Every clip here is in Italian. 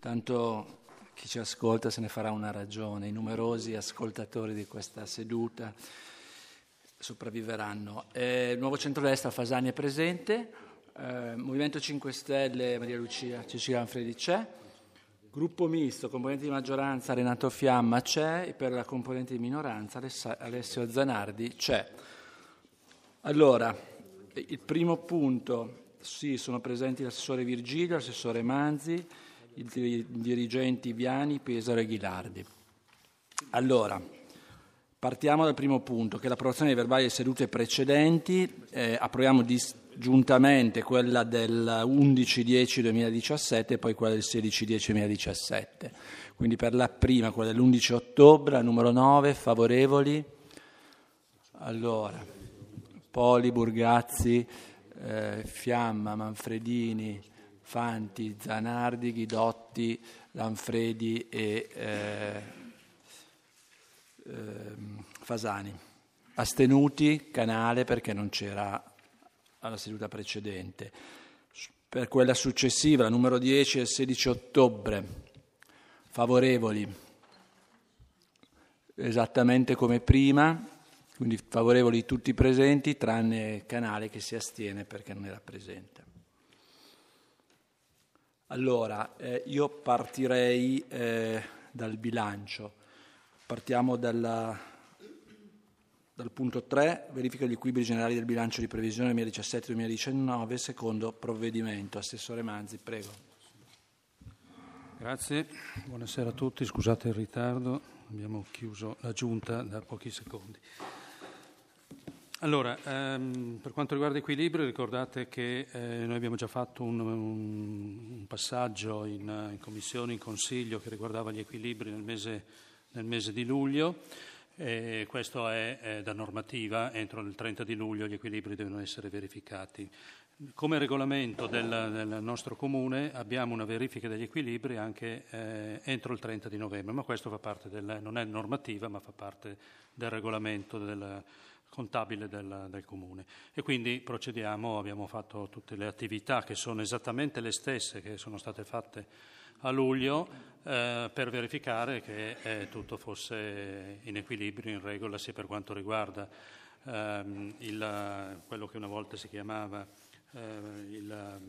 Tanto chi ci ascolta se ne farà una ragione, i numerosi ascoltatori di questa seduta sopravviveranno. Il nuovo centrodestra Fasani è presente, Movimento 5 Stelle Maria Lucia Cecilia Manfredi c'è, gruppo misto, componente di maggioranza Renato Fiamma c'è e per la componente di minoranza Alessio Zanardi c'è. Allora, il primo punto, sì, sono presenti l'assessore Virgilio, l'assessore Manzi, i dirigenti Viani, Pesaro e Ghilardi. Allora, partiamo dal primo punto, che è l'approvazione dei verbali delle sedute precedenti. Approviamo disgiuntamente quella del 11-10-2017 e poi quella del 16-10-2017. Quindi per la prima, quella dell'11 ottobre, numero 9, favorevoli. Allora, Poli, Burgazzi, Fiamma, Manfredini, Fanti, Zanardi, Ghidotti, Lanfredi e Fasani. Astenuti, Canale, perché non c'era alla seduta precedente. Per quella successiva, la numero 10 e il 16 ottobre, favorevoli esattamente come prima, quindi favorevoli tutti presenti, tranne Canale che si astiene perché non era presente. Allora, io partirei dal bilancio. Partiamo dal punto 3, verifica gli equilibri generali del bilancio di previsione 2017-2019, secondo provvedimento. Assessore Manzi, prego. Grazie, buonasera a tutti, scusate il ritardo, abbiamo chiuso la giunta da pochi secondi. Allora, per quanto riguarda equilibrio, ricordate che noi abbiamo già fatto un passaggio in commissione, in consiglio, che riguardava gli equilibri nel mese di luglio. Questo è da normativa, entro il 30 di luglio gli equilibri devono essere verificati. Come regolamento del nostro comune abbiamo una verifica degli equilibri anche entro il 30 di novembre, ma questo fa parte non è normativa, ma fa parte del regolamento contabile del comune. E quindi procediamo, abbiamo fatto tutte le attività che sono esattamente le stesse che sono state fatte a luglio per verificare che tutto fosse in equilibrio, in regola, sia per quanto riguarda quello che una volta si chiamava il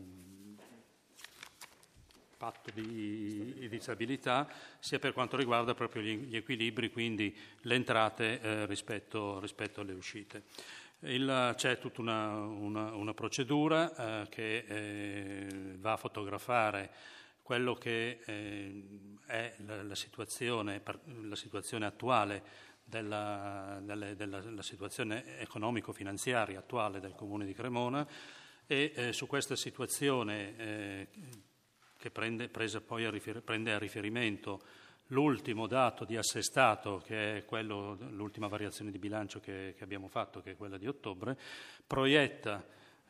patto di stabilità, sia per quanto riguarda proprio gli equilibri, quindi le entrate rispetto alle uscite. C'è tutta una procedura che va a fotografare quello che è la situazione attuale della situazione economico-finanziaria attuale del Comune di Cremona e su questa situazione che prende a riferimento l'ultimo dato di assestato, che è l'ultima variazione di bilancio che abbiamo fatto, che è quella di ottobre, proietta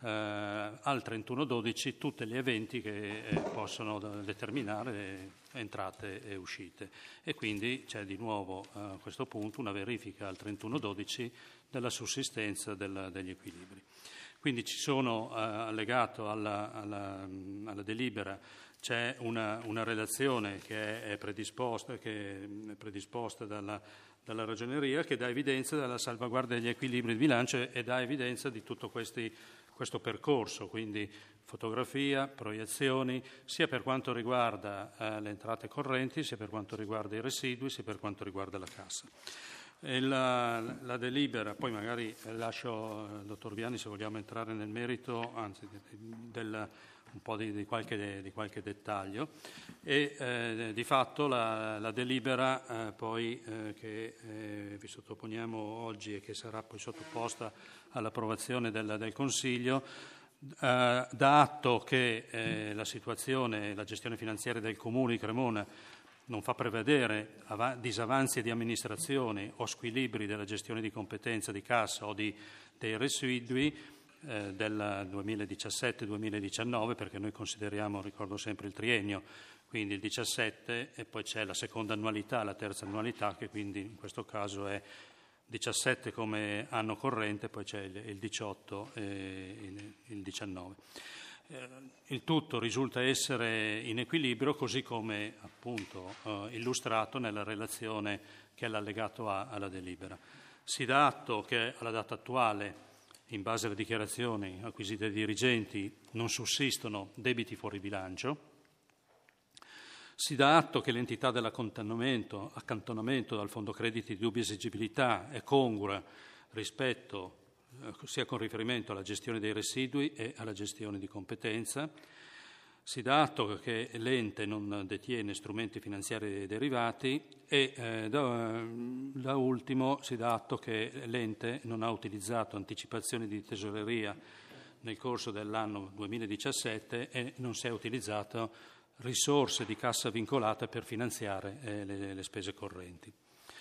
al 31/12 tutti gli eventi che possono determinare entrate e uscite. E quindi c'è di nuovo a questo punto una verifica al 31/12 della sussistenza degli equilibri. Quindi ci sono allegato alla delibera c'è una relazione che è predisposta dalla Ragioneria, che dà evidenza della salvaguardia degli equilibri di bilancio e dà evidenza di tutto questo percorso, quindi fotografia, proiezioni, sia per quanto riguarda le entrate correnti, sia per quanto riguarda i residui, sia per quanto riguarda la cassa. E la delibera, poi magari lascio al dottor Viani se vogliamo entrare nel merito, anzi un po' di qualche dettaglio, e di fatto la delibera poi che vi sottoponiamo oggi e che sarà poi sottoposta all'approvazione del Consiglio dà atto che la gestione finanziaria del Comune di Cremona non fa prevedere disavanzi di amministrazione o squilibri della gestione di competenza di cassa o dei residui del 2017-2019, perché noi consideriamo, ricordo sempre, il triennio, quindi il 17 e poi c'è la seconda annualità, la terza annualità, che quindi in questo caso è 17 come anno corrente, poi c'è il 18 e il 19. Il tutto risulta essere in equilibrio, così come appunto illustrato nella relazione che è l'allegato A alla delibera. Si dà atto che alla data attuale, in base alle dichiarazioni acquisite dai dirigenti, non sussistono debiti fuori bilancio. Si dà atto che l'entità dell'accantonamento dal fondo crediti di dubbia esigibilità è congrua rispetto sia con riferimento alla gestione dei residui e alla gestione di competenza. Si dà atto che l'ente non detiene strumenti finanziari derivati e da ultimo si dà atto che l'ente non ha utilizzato anticipazioni di tesoreria nel corso dell'anno 2017 e non si è utilizzato risorse di cassa vincolata per finanziare le spese correnti.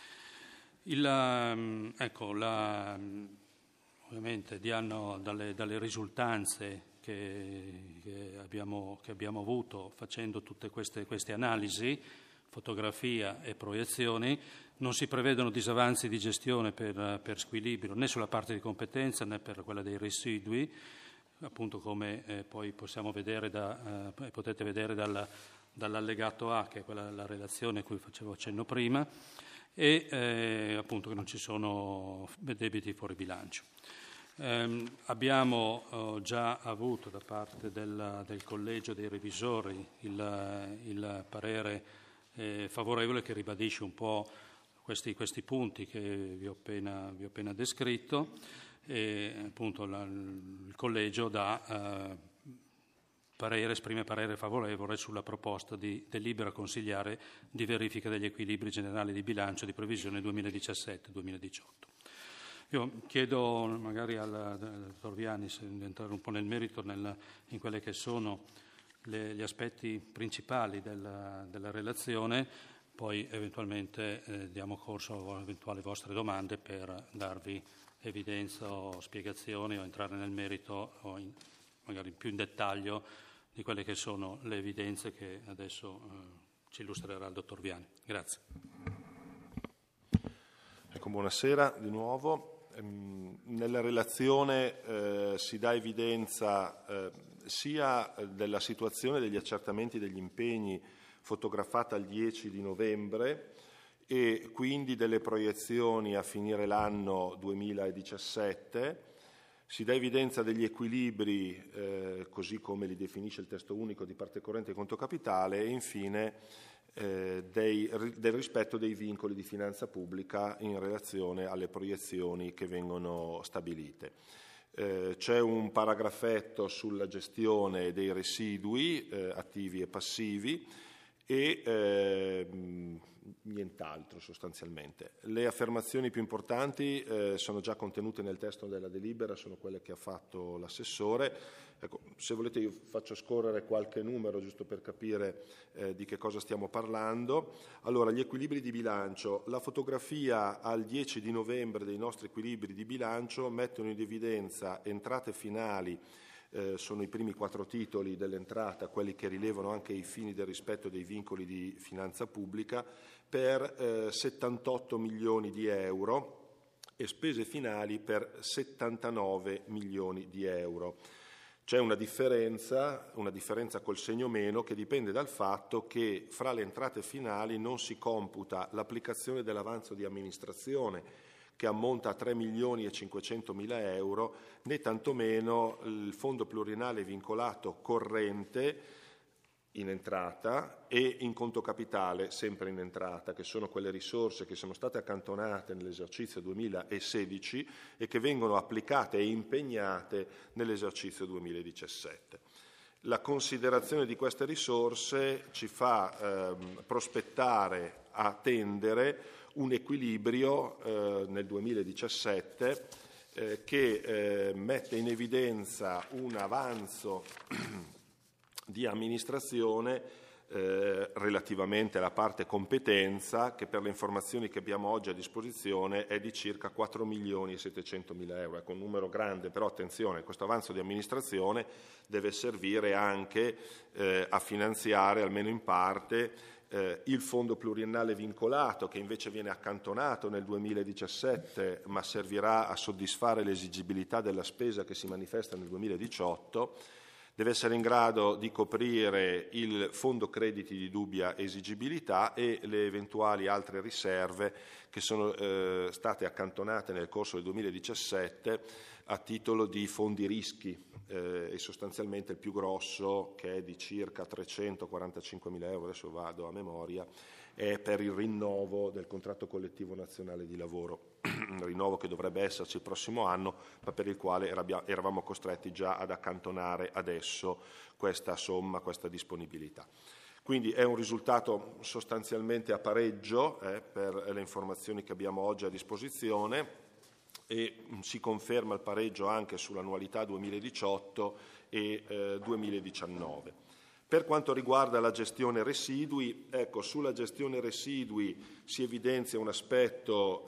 Ovviamente dalle risultanze che abbiamo avuto facendo tutte queste analisi, fotografia e proiezioni, non si prevedono disavanzi di gestione per squilibrio né sulla parte di competenza né per quella dei residui, appunto come poi possiamo vedere potete vedere dall'allegato A, che è la relazione a cui facevo accenno prima, e appunto che non ci sono debiti fuori bilancio. Abbiamo già avuto da parte del collegio dei revisori il parere favorevole, che ribadisce un po' questi punti che vi ho appena descritto, e appunto il collegio esprime parere favorevole sulla proposta di delibera consigliare di verifica degli equilibri generali di bilancio di previsione 2017-2018. Io chiedo magari al dottor Viani di entrare un po' nel merito in quelle che sono gli aspetti principali della relazione, poi eventualmente diamo corso a eventuali vostre domande per darvi evidenza o spiegazioni o entrare nel merito o magari più in dettaglio di quelle che sono le evidenze che adesso ci illustrerà il dottor Viani. Grazie. Ecco, buonasera di nuovo. Nella relazione si dà evidenza sia della situazione degli accertamenti degli impegni fotografata il 10 di novembre e quindi delle proiezioni a finire l'anno 2017. Si dà evidenza degli equilibri, così come li definisce il testo unico di parte corrente e conto capitale, e infine del rispetto dei vincoli di finanza pubblica in relazione alle proiezioni che vengono stabilite. C'è un paragrafetto sulla gestione dei residui attivi e passivi e nient'altro sostanzialmente. Le affermazioni più importanti sono già contenute nel testo della delibera, sono quelle che ha fatto l'assessore. Ecco, se volete io faccio scorrere qualche numero giusto per capire di che cosa stiamo parlando. Allora, gli equilibri di bilancio. La fotografia al 10 di novembre dei nostri equilibri di bilancio mettono in evidenza entrate finali. Sono i primi 4 titoli dell'entrata, quelli che rilevano anche i fini del rispetto dei vincoli di finanza pubblica, per 78 milioni di euro e spese finali per 79 milioni di euro. C'è una differenza col segno meno, che dipende dal fatto che fra le entrate finali non si computa l'applicazione dell'avanzo di amministrazione, che ammonta a 3 milioni e 500 mila euro, né tantomeno il fondo pluriennale vincolato corrente in entrata e in conto capitale sempre in entrata, che sono quelle risorse che sono state accantonate nell'esercizio 2016 e che vengono applicate e impegnate nell'esercizio 2017. La considerazione di queste risorse ci fa prospettare, attendere un equilibrio nel 2017 che mette in evidenza un avanzo di amministrazione relativamente alla parte competenza, che per le informazioni che abbiamo oggi a disposizione è di circa 4 milioni e 700 mila euro. Ecco, un numero grande, però attenzione, questo avanzo di amministrazione deve servire anche a finanziare, almeno in parte, il fondo pluriennale vincolato, che invece viene accantonato nel 2017 ma servirà a soddisfare l'esigibilità della spesa che si manifesta nel 2018. deve essere in grado di coprire il fondo crediti di dubbia esigibilità e le eventuali altre riserve che sono state accantonate nel corso del 2017 a titolo di fondi rischi, e sostanzialmente il più grosso, che è di circa 345.000 euro, adesso vado a memoria, è per il rinnovo del contratto collettivo nazionale di lavoro, un rinnovo che dovrebbe esserci il prossimo anno, ma per il quale eravamo costretti già ad accantonare adesso questa somma, questa disponibilità. Quindi è un risultato sostanzialmente a pareggio per le informazioni che abbiamo oggi a disposizione, e si conferma il pareggio anche sull'annualità 2018 e 2019. Per quanto riguarda la gestione residui, ecco, sulla gestione residui si evidenzia un aspetto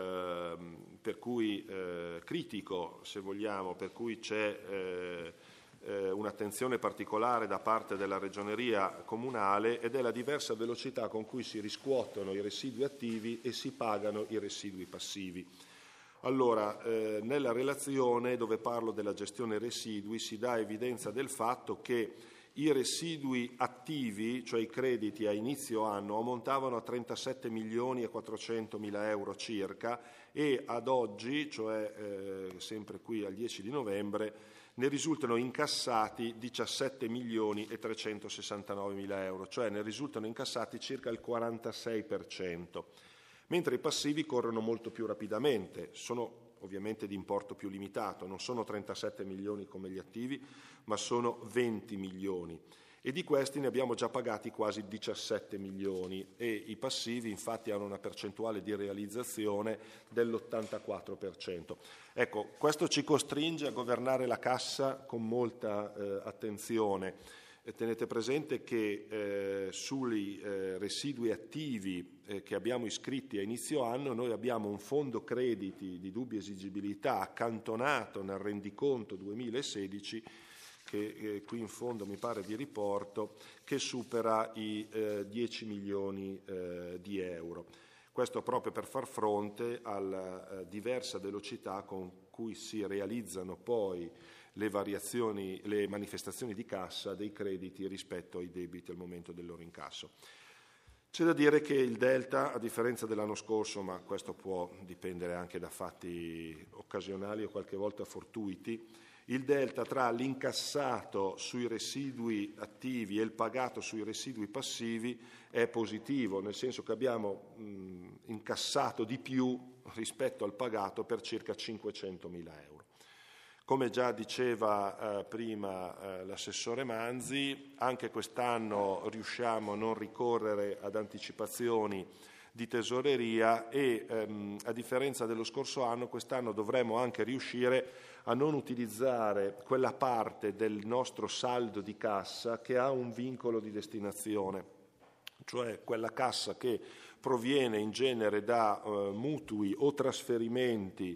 per cui critico, se vogliamo, per cui c'è un'attenzione particolare da parte della Ragioneria comunale, ed è la diversa velocità con cui si riscuotono i residui attivi e si pagano i residui passivi. Allora, nella relazione dove parlo della gestione residui si dà evidenza del fatto che i residui attivi, cioè i crediti a inizio anno, ammontavano a 37 milioni e 400 mila euro circa, e ad oggi, cioè sempre qui al 10 di novembre, ne risultano incassati 17 milioni e 369 mila euro, cioè ne risultano incassati circa il 46%. Mentre i passivi corrono molto più rapidamente, sono ovviamente di importo più limitato, non sono 37 milioni come gli attivi, ma sono 20 milioni, e di questi ne abbiamo già pagati quasi 17 milioni, e i passivi infatti hanno una percentuale di realizzazione dell'84%. Ecco, questo ci costringe a governare la cassa con molta attenzione. Tenete presente che sui residui attivi che abbiamo iscritti a inizio anno noi abbiamo un fondo crediti di dubbia esigibilità accantonato nel rendiconto 2016 che qui in fondo mi pare di riporto, che supera i 10 milioni di euro. Questo proprio per far fronte alla diversa velocità con cui si realizzano poi le variazioni, le manifestazioni di cassa dei crediti rispetto ai debiti al momento del loro incasso. C'è da dire che il delta, a differenza dell'anno scorso, ma questo può dipendere anche da fatti occasionali o qualche volta fortuiti, il delta tra l'incassato sui residui attivi e il pagato sui residui passivi è positivo, nel senso che abbiamo incassato di più rispetto al pagato per circa 500.000 euro. Come già diceva prima l'assessore Manzi, anche quest'anno riusciamo a non ricorrere ad anticipazioni di tesoreria e a differenza dello scorso anno, quest'anno dovremo anche riuscire a non utilizzare quella parte del nostro saldo di cassa che ha un vincolo di destinazione, cioè quella cassa che proviene in genere da mutui o trasferimenti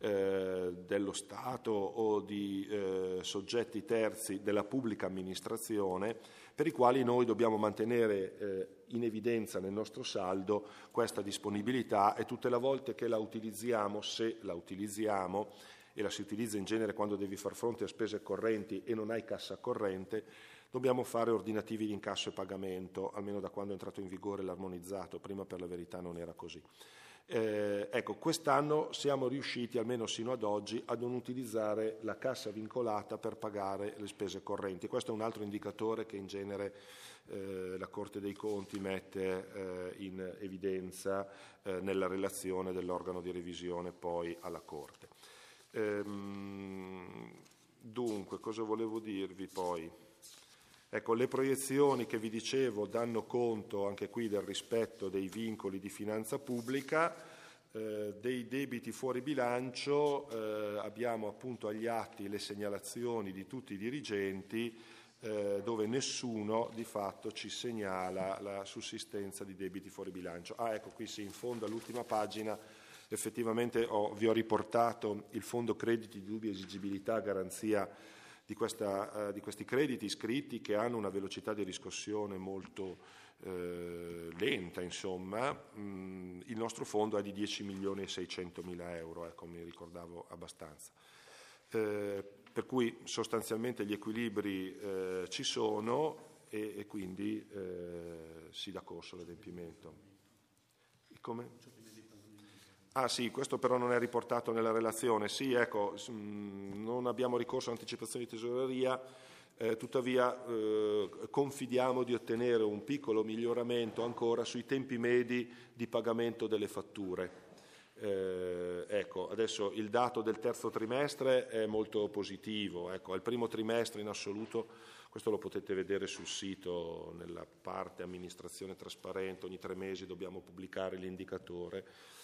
dello Stato o di soggetti terzi della pubblica amministrazione, per i quali noi dobbiamo mantenere in evidenza nel nostro saldo questa disponibilità, e tutte le volte che la utilizziamo, se la utilizziamo, e la si utilizza in genere quando devi far fronte a spese correnti e non hai cassa corrente, dobbiamo fare ordinativi di incasso e pagamento, almeno da quando è entrato in vigore l'armonizzato, prima per la verità non era così. Ecco, quest'anno siamo riusciti, almeno sino ad oggi, a non utilizzare la cassa vincolata per pagare le spese correnti. Questo è un altro indicatore che in genere la Corte dei Conti mette in evidenza nella relazione dell'organo di revisione poi alla Corte. Dunque, cosa volevo dirvi poi? Ecco, le proiezioni che vi dicevo danno conto anche qui del rispetto dei vincoli di finanza pubblica, dei debiti fuori bilancio. Abbiamo appunto agli atti le segnalazioni di tutti i dirigenti dove nessuno di fatto ci segnala la sussistenza di debiti fuori bilancio. Ecco, qui sì, in fondo all'ultima pagina effettivamente vi ho riportato il fondo crediti di dubbia esigibilità a garanzia di questi crediti iscritti, che hanno una velocità di riscossione molto lenta, insomma. Il nostro fondo è di 10 milioni e 600 mila euro, ecco, mi ricordavo abbastanza. per cui sostanzialmente gli equilibri ci sono e quindi si dà corso all'adempimento. Come? Ah sì, questo però non è riportato nella relazione. Sì, ecco, non abbiamo ricorso all'anticipazione di tesoreria, tuttavia confidiamo di ottenere un piccolo miglioramento ancora sui tempi medi di pagamento delle fatture. Ecco, adesso il dato del terzo trimestre è molto positivo, ecco, al primo trimestre in assoluto, questo lo potete vedere sul sito nella parte amministrazione trasparente, ogni 3 mesi dobbiamo pubblicare l'indicatore,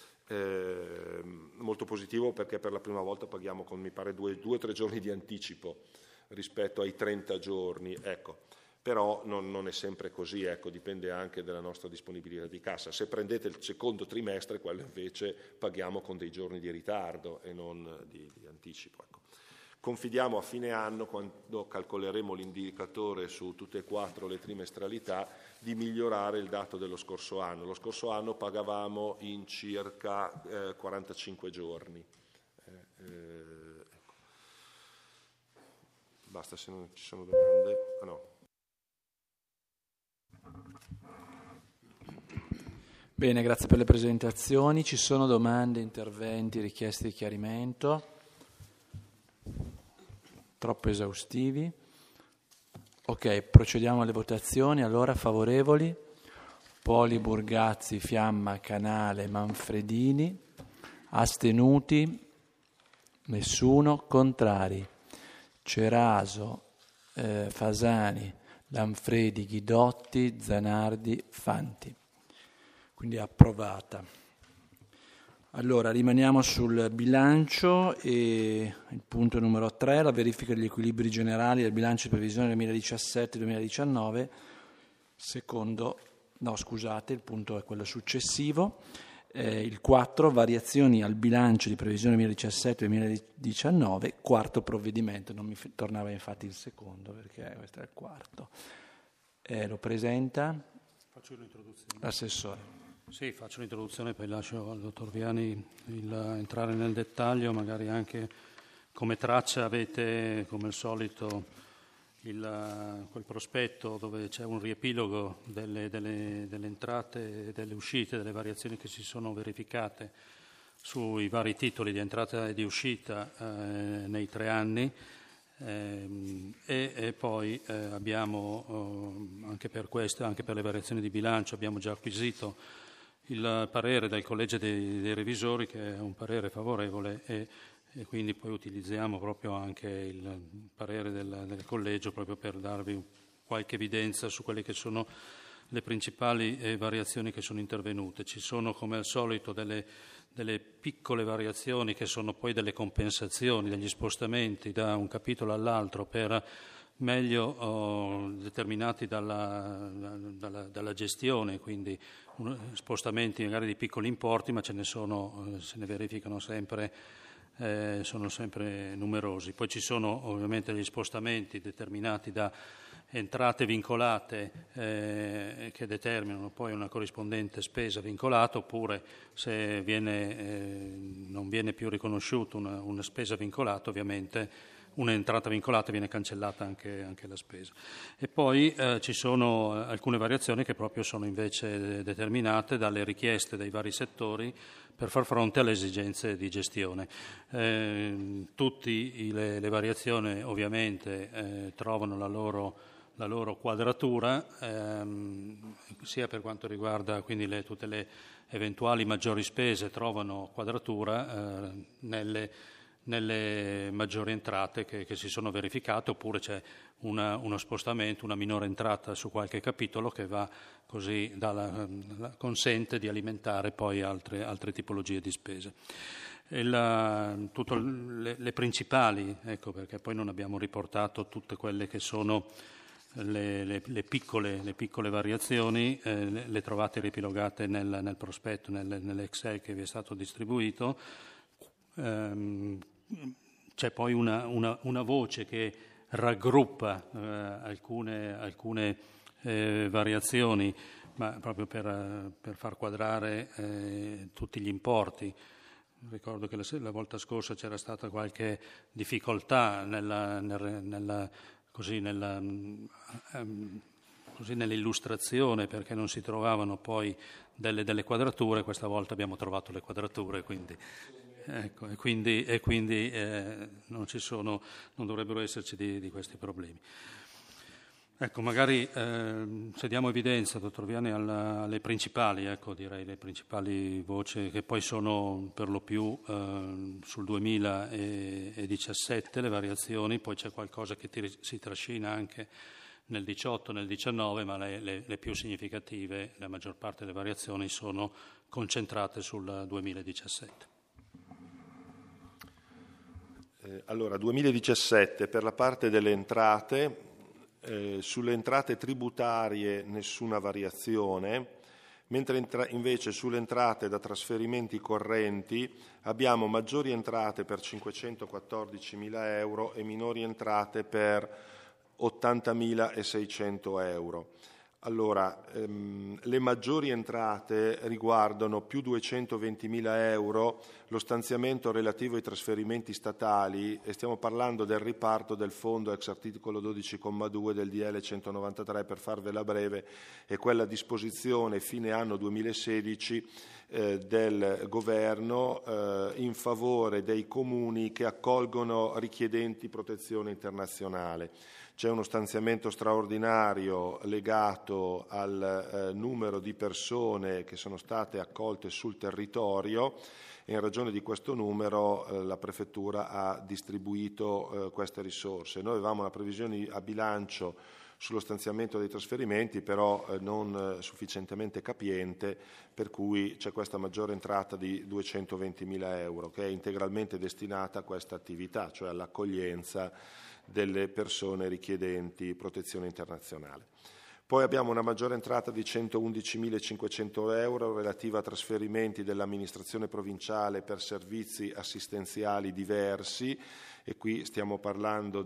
molto positivo perché per la prima volta paghiamo con mi pare 2 o 3 giorni di anticipo rispetto ai 30 giorni, ecco. Però non è sempre così, ecco, dipende anche dalla nostra disponibilità di cassa. Se prendete il secondo trimestre, quello invece paghiamo con dei giorni di ritardo e non di anticipo. Ecco. Confidiamo a fine anno, quando calcoleremo l'indicatore su tutte e 4 le trimestralità, di migliorare il dato dello scorso anno. Lo scorso anno pagavamo in circa 45 giorni. Ecco. Basta, se non ci sono domande. Ah, no. Bene, grazie per le presentazioni. Ci sono domande, interventi, richieste di chiarimento? Troppo esaustivi? Ok, procediamo alle votazioni. Allora, favorevoli? Poli, Burgazzi, Fiamma, Canale, Manfredini. Astenuti? Nessuno. Contrari? Ceraso, Fasani, Lanfredi, Ghidotti, Zanardi, Fanti. Quindi è approvata. Allora, rimaniamo sul bilancio e il punto numero 3, la verifica degli equilibri generali del bilancio di previsione 2017-2019, il punto è quello successivo. Il 4, variazioni al bilancio di previsione 2017-2019, quarto provvedimento, non mi tornava infatti il secondo perché questo è il quarto. Lo presenta? Faccio l'introduzione. L'assessore. Sì, faccio l'introduzione, poi lascio al dottor Viani entrare nel dettaglio, magari anche come traccia avete come al solito quel prospetto dove c'è un riepilogo delle entrate e delle uscite, delle variazioni che si sono verificate sui vari titoli di entrata e di uscita nei 3 anni. E poi abbiamo anche per questo, anche per le variazioni di bilancio, abbiamo già acquisito il parere del Collegio dei Revisori, che è un parere favorevole, e quindi poi utilizziamo proprio anche il parere del Collegio proprio per darvi qualche evidenza su quelle che sono le principali variazioni che sono intervenute. Ci sono come al solito delle piccole variazioni che sono poi delle compensazioni, degli spostamenti da un capitolo all'altro per meglio determinati dalla gestione, quindi spostamenti magari di piccoli importi, ma se ne verificano sempre, sono sempre numerosi. Poi ci sono ovviamente gli spostamenti determinati da entrate vincolate che determinano poi una corrispondente spesa vincolata, oppure se non viene più riconosciuta una spesa vincolata, ovviamente un'entrata vincolata viene cancellata anche la spesa. E poi ci sono alcune variazioni che proprio sono invece determinate dalle richieste dei vari settori per far fronte alle esigenze di gestione. Tutte le variazioni ovviamente trovano la loro quadratura, sia per quanto riguarda quindi tutte le eventuali maggiori spese trovano quadratura nelle maggiori entrate che si sono verificate, oppure c'è uno spostamento, una minore entrata su qualche capitolo che va così consente di alimentare poi altre tipologie di spese. Le principali, ecco, perché poi non abbiamo riportato tutte quelle che sono le piccole variazioni, le trovate riepilogate nel prospetto, nell'Excel che vi è stato distribuito. C'è poi una voce che raggruppa alcune variazioni, ma proprio per far quadrare tutti gli importi. ricordo che la volta scorsa c'era stata qualche difficoltà nell'illustrazione, perché non si trovavano poi delle quadrature. Questa volta abbiamo trovato le quadrature, quindi, ecco, e quindi non dovrebbero esserci di questi problemi. Ecco, magari se diamo evidenza, dottor Viani, alle principali, direi le principali voci, che poi sono per lo più sul 2017 le variazioni, poi c'è qualcosa che si trascina anche nel 18, nel 19, ma le più significative, la maggior parte delle variazioni sono concentrate sul 2017. Allora, 2017 per la parte delle entrate. Sulle entrate tributarie nessuna variazione, mentre invece sulle entrate da trasferimenti correnti abbiamo maggiori entrate per 514.000 euro e minori entrate per 80.600 euro. Allora, le maggiori entrate riguardano più 220.000 euro lo stanziamento relativo ai trasferimenti statali, e stiamo parlando del riparto del fondo ex articolo 12,2 del DL 193, per farvela breve, è quella disposizione fine anno 2016 del governo in favore dei comuni che accolgono richiedenti protezione internazionale. C'è uno stanziamento straordinario legato al numero di persone che sono state accolte sul territorio, e in ragione di questo numero la Prefettura ha distribuito queste risorse. Noi avevamo una previsione a bilancio sullo stanziamento dei trasferimenti, però non sufficientemente capiente, per cui c'è questa maggiore entrata di 220.000 euro che è integralmente destinata a questa attività, cioè all'accoglienza delle persone richiedenti protezione internazionale. Poi abbiamo una maggiore entrata di 111.500 euro relativa a trasferimenti dell'amministrazione provinciale per servizi assistenziali diversi, e qui stiamo parlando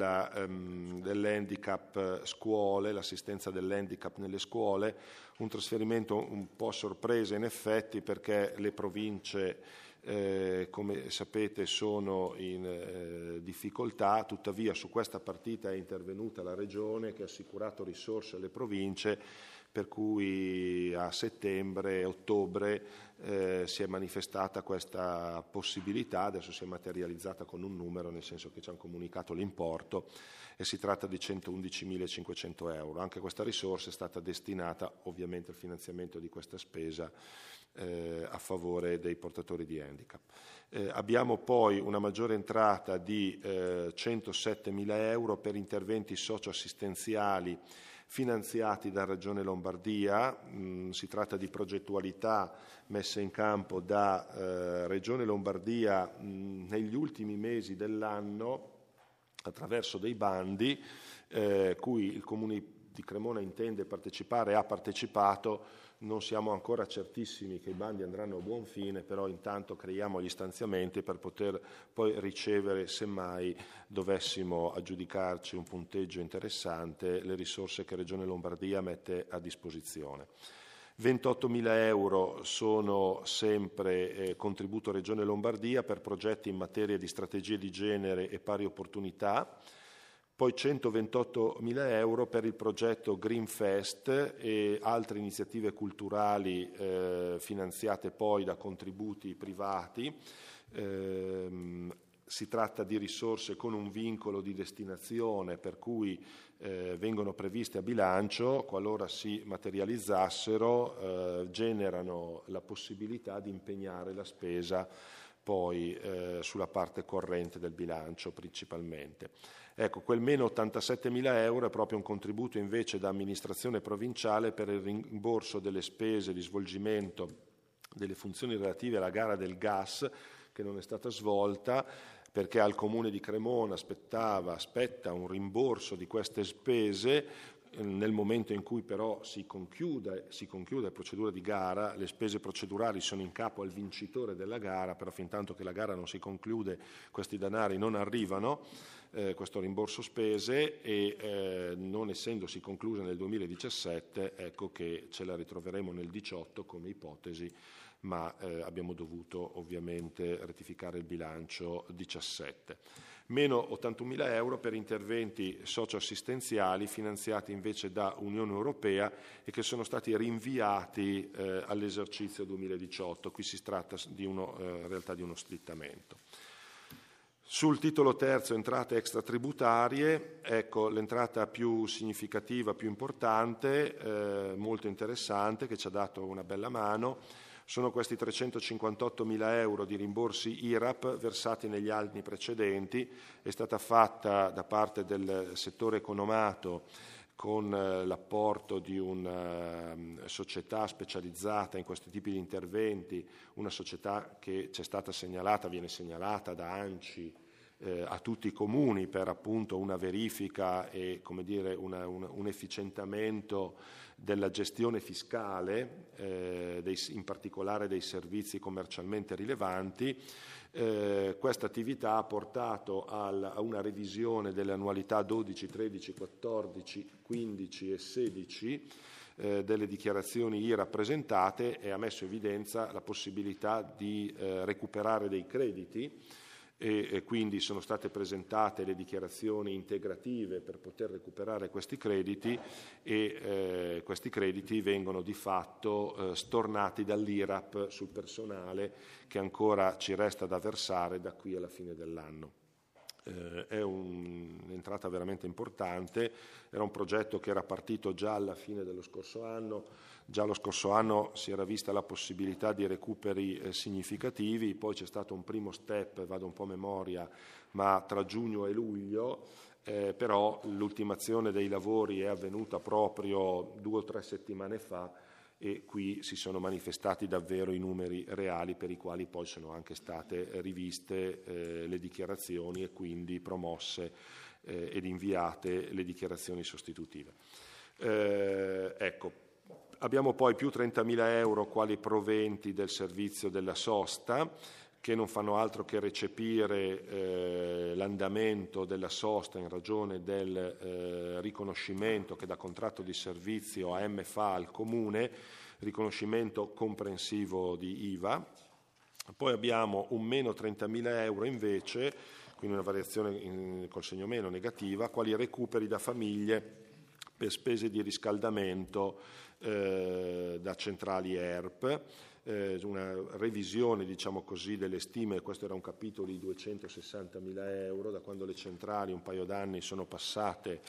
dell'handicap scuole, l'assistenza dell'handicap nelle scuole, un trasferimento un po' sorpresa in effetti, perché le province come sapete sono in difficoltà. Tuttavia su questa partita è intervenuta la Regione, che ha assicurato risorse alle province, per cui a settembre e ottobre si è manifestata questa possibilità. Adesso si è materializzata con un numero, nel senso che ci hanno comunicato l'importo, e si tratta di 111.500 euro. Anche questa risorsa è stata destinata ovviamente al finanziamento di questa spesa a favore dei portatori di handicap. Abbiamo poi una maggiore entrata di 107.000 euro per interventi socioassistenziali finanziati da Regione Lombardia. Si tratta di progettualità messe in campo da Regione Lombardia negli ultimi mesi dell'anno attraverso dei bandi cui il Comune di Cremona intende partecipare e ha partecipato. Non siamo ancora certissimi che i bandi andranno a buon fine, però intanto creiamo gli stanziamenti per poter poi ricevere, semmai dovessimo aggiudicarci un punteggio interessante, le risorse che Regione Lombardia mette a disposizione. 28.000 euro sono sempre contributo Regione Lombardia per progetti in materia di strategie di genere e pari opportunità. Poi 128.000 euro per il progetto Green Fest e altre iniziative culturali finanziate poi da contributi privati. Si tratta di risorse con un vincolo di destinazione, per cui vengono previste a bilancio. Qualora si materializzassero, generano la possibilità di impegnare la spesa poi sulla parte corrente del bilancio principalmente. Ecco, quel meno 87.000 euro è proprio un contributo invece da amministrazione provinciale per il rimborso delle spese di svolgimento delle funzioni relative alla gara del gas, che non è stata svolta perché al Comune di Cremona aspetta un rimborso di queste spese nel momento in cui però si conclude la procedura di gara, le spese procedurali sono in capo al vincitore della gara, però fin tanto che la gara non si conclude questi denari non arrivano, questo rimborso spese, e non essendosi conclusa nel 2017, ecco che ce la ritroveremo nel 2018 come ipotesi, ma abbiamo dovuto ovviamente rettificare il bilancio 17. Meno 81.000 euro per interventi socioassistenziali finanziati invece da Unione Europea e che sono stati rinviati all'esercizio 2018. Qui si tratta in realtà di uno slittamento. Sul titolo terzo, entrate extratributarie, ecco l'entrata più significativa, più importante, molto interessante, che ci ha dato una bella mano. Sono questi 358.000 euro di rimborsi IRAP versati negli anni precedenti. È stata fatta da parte del settore economato con l'apporto di una società specializzata in questi tipi di interventi, una società che ci è stata segnalata, viene segnalata da ANCI a tutti i comuni per appunto una verifica e un efficientamento della gestione fiscale, in particolare dei servizi commercialmente rilevanti. Questa attività ha portato a una revisione delle annualità 12, 13, 14, 15 e 16 delle dichiarazioni IRA presentate e ha messo in evidenza la possibilità di recuperare dei crediti, e quindi sono state presentate le dichiarazioni integrative per poter recuperare questi crediti, e questi crediti vengono di fatto stornati dall'IRAP sul personale che ancora ci resta da versare da qui alla fine dell'anno. È un'entrata veramente importante, era un progetto che era partito già alla fine dello scorso anno. Già lo scorso anno si era vista la possibilità di recuperi significativi, poi c'è stato un primo step, vado un po' a memoria, ma tra giugno e luglio, però l'ultimazione dei lavori è avvenuta proprio 2 o 3 settimane fa, e qui si sono manifestati davvero i numeri reali per i quali poi sono anche state riviste le dichiarazioni e quindi promosse ed inviate le dichiarazioni sostitutive. Ecco. Abbiamo poi più 30.000 euro quali proventi del servizio della sosta, che non fanno altro che recepire l'andamento della sosta in ragione del riconoscimento che da contratto di servizio AM fa al Comune, riconoscimento comprensivo di IVA. Poi abbiamo un meno 30.000 euro invece, quindi una variazione col segno meno negativa, quali recuperi da famiglie per spese di riscaldamento da centrali ERP, una revisione diciamo così delle stime. Questo era un capitolo di 260.000 euro da quando le centrali un paio d'anni sono passate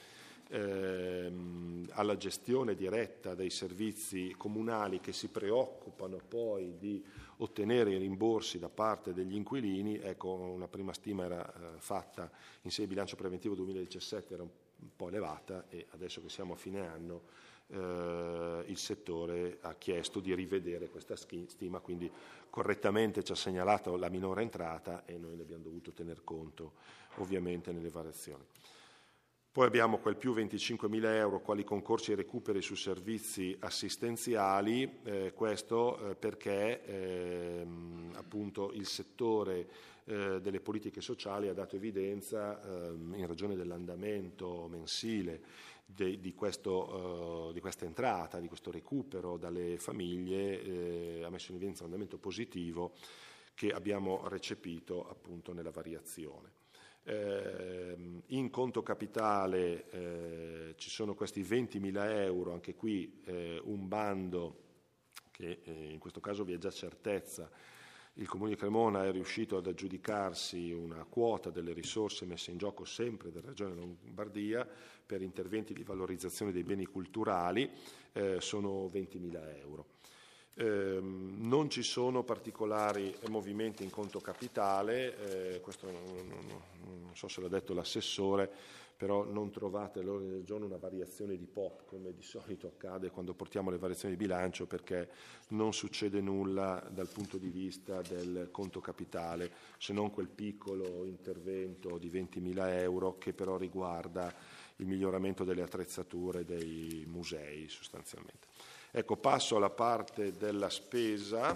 alla gestione diretta dei servizi comunali che si preoccupano poi di ottenere i rimborsi da parte degli inquilini. Ecco, una prima stima era fatta in sede bilancio preventivo 2017, era un po' elevata, e adesso che siamo a fine anno il settore ha chiesto di rivedere questa stima, quindi correttamente ci ha segnalato la minore entrata e noi ne abbiamo dovuto tener conto ovviamente nelle variazioni. Poi abbiamo quel più 25.000 euro quali concorsi e recuperi su servizi assistenziali, questo perché appunto il settore delle politiche sociali ha dato evidenza, in ragione dell'andamento mensile di questa entrata, di questo recupero dalle famiglie, ha messo in evidenza un andamento positivo che abbiamo recepito appunto nella variazione. In conto capitale ci sono questi 20.000 euro, anche qui un bando che in questo caso vi è già certezza. Il Comune di Cremona è riuscito ad aggiudicarsi una quota delle risorse messe in gioco sempre dalla Regione Lombardia per interventi di valorizzazione dei beni culturali, sono 20.000 euro. Non ci sono particolari movimenti in conto capitale, questo non so se l'ha detto l'assessore, però non trovate all'ordine del giorno una variazione di POP come di solito accade quando portiamo le variazioni di bilancio, perché non succede nulla dal punto di vista del conto capitale, se non quel piccolo intervento di 20.000 euro che però riguarda il miglioramento delle attrezzature dei musei sostanzialmente. Ecco, passo alla parte della spesa.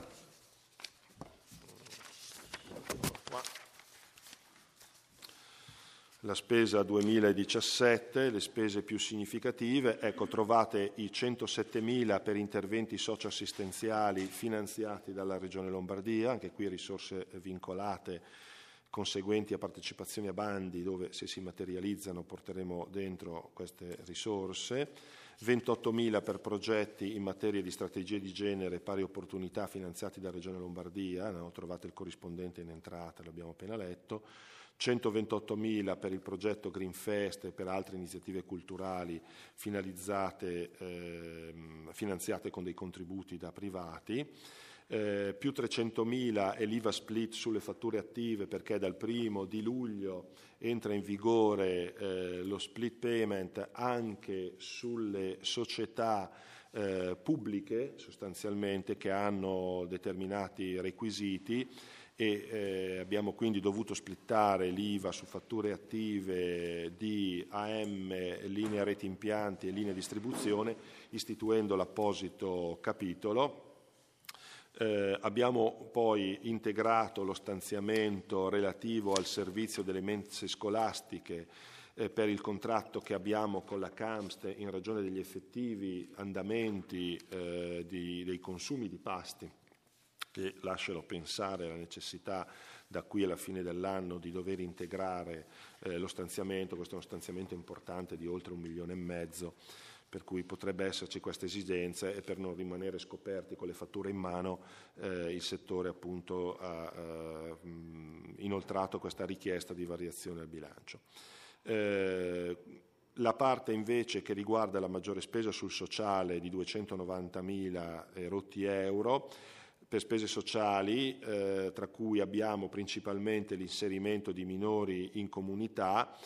La spesa 2017, le spese più significative, ecco, trovate i 107.000 per interventi socioassistenziali finanziati dalla Regione Lombardia, anche qui risorse vincolate conseguenti a partecipazioni a bandi dove se si materializzano porteremo dentro queste risorse, 28.000 per progetti in materia di strategie di genere e pari opportunità finanziati dalla Regione Lombardia, no? Trovate il corrispondente in entrata, l'abbiamo appena letto, 128.000 per il progetto Green Fest e per altre iniziative culturali finanziate con dei contributi da privati, più 300.000 è l'IVA split sulle fatture attive perché dal 1° di luglio entra in vigore lo split payment anche sulle società pubbliche sostanzialmente che hanno determinati requisiti e abbiamo quindi dovuto splittare l'IVA su fatture attive di AM, linea reti impianti e linea distribuzione istituendo l'apposito capitolo. Abbiamo poi integrato lo stanziamento relativo al servizio delle mense scolastiche per il contratto che abbiamo con la CAMST in ragione degli effettivi andamenti dei consumi di pasti che lasciano pensare alla necessità da qui alla fine dell'anno di dover integrare lo stanziamento. Questo è uno stanziamento importante di oltre 1,5 milioni, per cui potrebbe esserci questa esigenza e per non rimanere scoperti con le fatture in mano il settore appunto ha inoltrato questa richiesta di variazione al bilancio. La parte invece che riguarda la maggiore spesa sul sociale di 290.000 rotti euro, per spese sociali, tra cui abbiamo principalmente l'inserimento di minori in comunità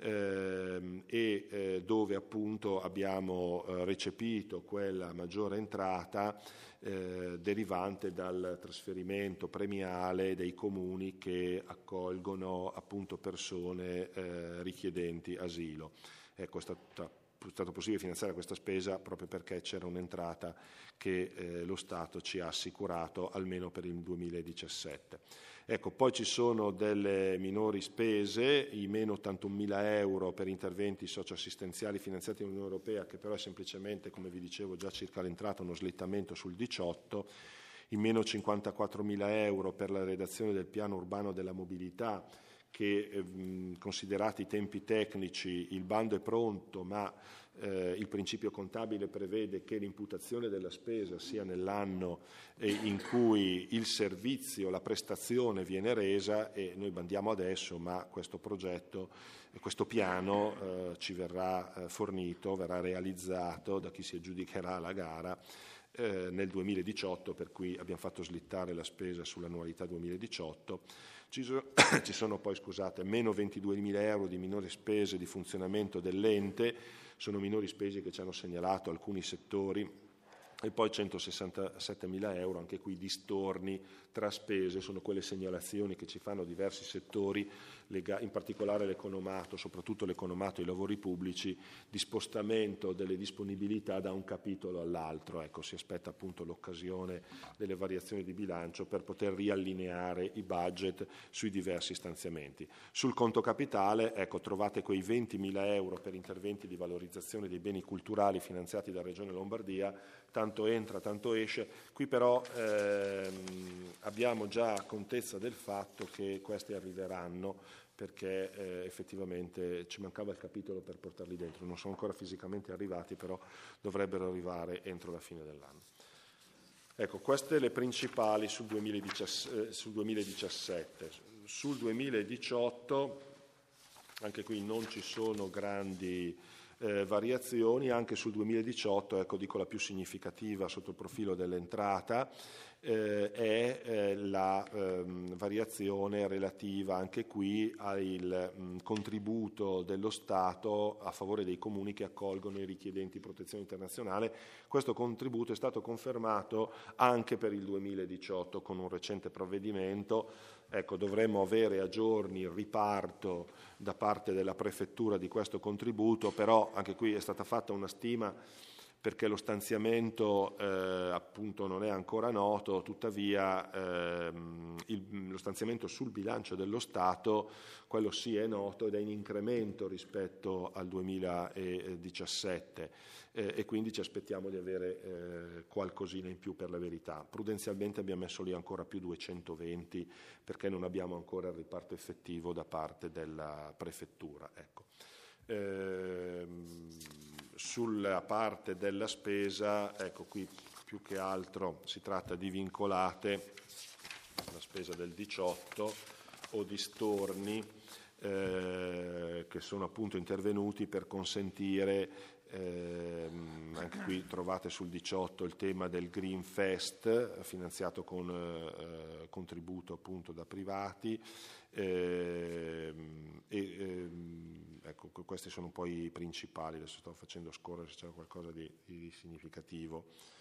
e dove appunto abbiamo recepito quella maggiore entrata derivante dal trasferimento premiale dei comuni che accolgono appunto persone richiedenti asilo. Ecco, è stato possibile finanziare questa spesa proprio perché c'era un'entrata che lo Stato ci ha assicurato almeno per il 2017. Ecco, poi ci sono delle minori spese, i meno 81.000 euro per interventi socioassistenziali finanziati dall'Unione Europea, che però è semplicemente, come vi dicevo già circa l'entrata, uno slittamento sul 18, i meno 54.000 euro per la redazione del piano urbano della mobilità, che considerati i tempi tecnici il bando è pronto, ma il principio contabile prevede che l'imputazione della spesa sia nell'anno in cui il servizio, la prestazione viene resa e noi bandiamo adesso, ma questo progetto, questo piano ci verrà fornito, verrà realizzato da chi si aggiudicherà la gara nel 2018, per cui abbiamo fatto slittare la spesa sull'annualità 2018. Ci sono poi, meno 22.000 euro di minori spese di funzionamento dell'ente, sono minori spese che ci hanno segnalato alcuni settori, e poi 167.000 euro, anche qui di storni tra spese, sono quelle segnalazioni che ci fanno diversi settori, in particolare l'economato, soprattutto l'economato e i lavori pubblici, di spostamento delle disponibilità da un capitolo all'altro. Ecco, si aspetta appunto l'occasione delle variazioni di bilancio per poter riallineare i budget sui diversi stanziamenti. Sul conto capitale, ecco, trovate quei 20.000 euro per interventi di valorizzazione dei beni culturali finanziati dalla Regione Lombardia, tanto entra, tanto esce. Qui però abbiamo già contezza del fatto che questi arriveranno, perché effettivamente ci mancava il capitolo per portarli dentro. Non sono ancora fisicamente arrivati, però dovrebbero arrivare entro la fine dell'anno. Ecco, queste le principali sul 2017. Sul 2018, anche qui non ci sono grandi variazioni. Anche sul 2018, ecco, dico la più significativa sotto il profilo dell'entrata, è la variazione relativa anche qui al contributo dello Stato a favore dei comuni che accolgono i richiedenti protezione internazionale. Questo contributo è stato confermato anche per il 2018 con un recente provvedimento ecco, dovremmo avere a giorni il riparto da parte della prefettura di questo contributo, però anche qui è stata fatta una stima perché lo stanziamento appunto non è ancora noto, tuttavia lo stanziamento sul bilancio dello Stato, quello sì è noto ed è in incremento rispetto al 2017 e quindi ci aspettiamo di avere qualcosina in più per la verità. Prudenzialmente abbiamo messo lì ancora più 220 perché non abbiamo ancora il riparto effettivo da parte della prefettura. Ecco. Sulla parte della spesa, ecco qui più che altro si tratta di vincolate, la spesa del 18 o di storni che sono appunto intervenuti per consentire, anche qui trovate sul 18 il tema del Green Fest finanziato con contributo appunto da privati ecco, questi sono poi i principali, adesso sto facendo scorrere se c'è qualcosa di significativo.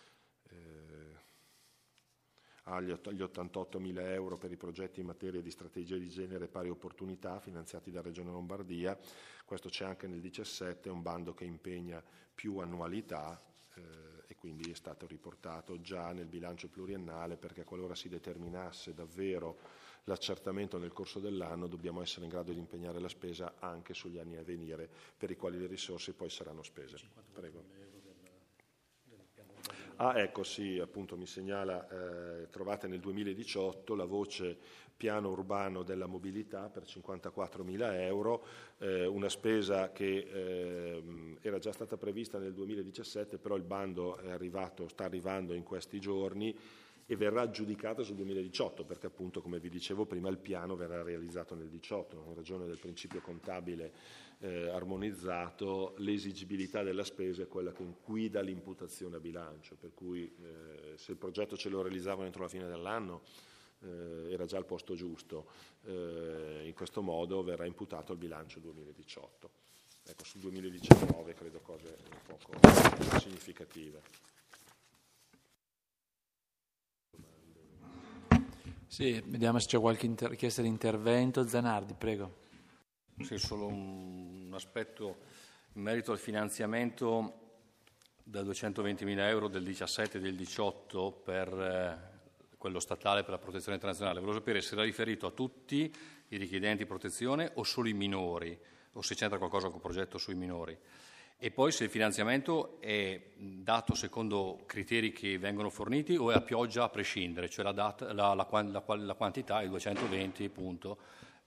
Gli 88.000 euro per i progetti in materia di strategia di genere e pari opportunità finanziati da Regione Lombardia, questo c'è anche nel 17, è un bando che impegna più annualità e quindi è stato riportato già nel bilancio pluriennale perché qualora si determinasse davvero l'accertamento nel corso dell'anno dobbiamo essere in grado di impegnare la spesa anche sugli anni a venire per i quali le risorse poi saranno spese. Prego. Ecco sì, appunto mi segnala, trovate nel 2018 la voce piano urbano della mobilità per 54.000 euro, una spesa che era già stata prevista nel 2017, però il bando è arrivato, sta arrivando in questi giorni e verrà aggiudicato sul 2018 perché appunto come vi dicevo prima il piano verrà realizzato nel 2018 in ragione del principio contabile armonizzato. L'esigibilità della spesa è quella che guida l'imputazione a bilancio, per cui se il progetto ce lo realizzavano entro la fine dell'anno era già al posto giusto, in questo modo verrà imputato al bilancio 2018. Ecco, sul 2019 credo cose poco significative. Sì, vediamo se c'è qualche richiesta di intervento. Zanardi, prego. Sì, solo un aspetto in merito al finanziamento da 220.000 euro del 17 e del 18 per quello statale per la protezione internazionale. Volevo sapere se era riferito a tutti i richiedenti protezione o solo i minori, o se c'entra qualcosa col progetto sui minori. E poi se il finanziamento è dato secondo criteri che vengono forniti o è a pioggia a prescindere, cioè la quantità è 220 punto.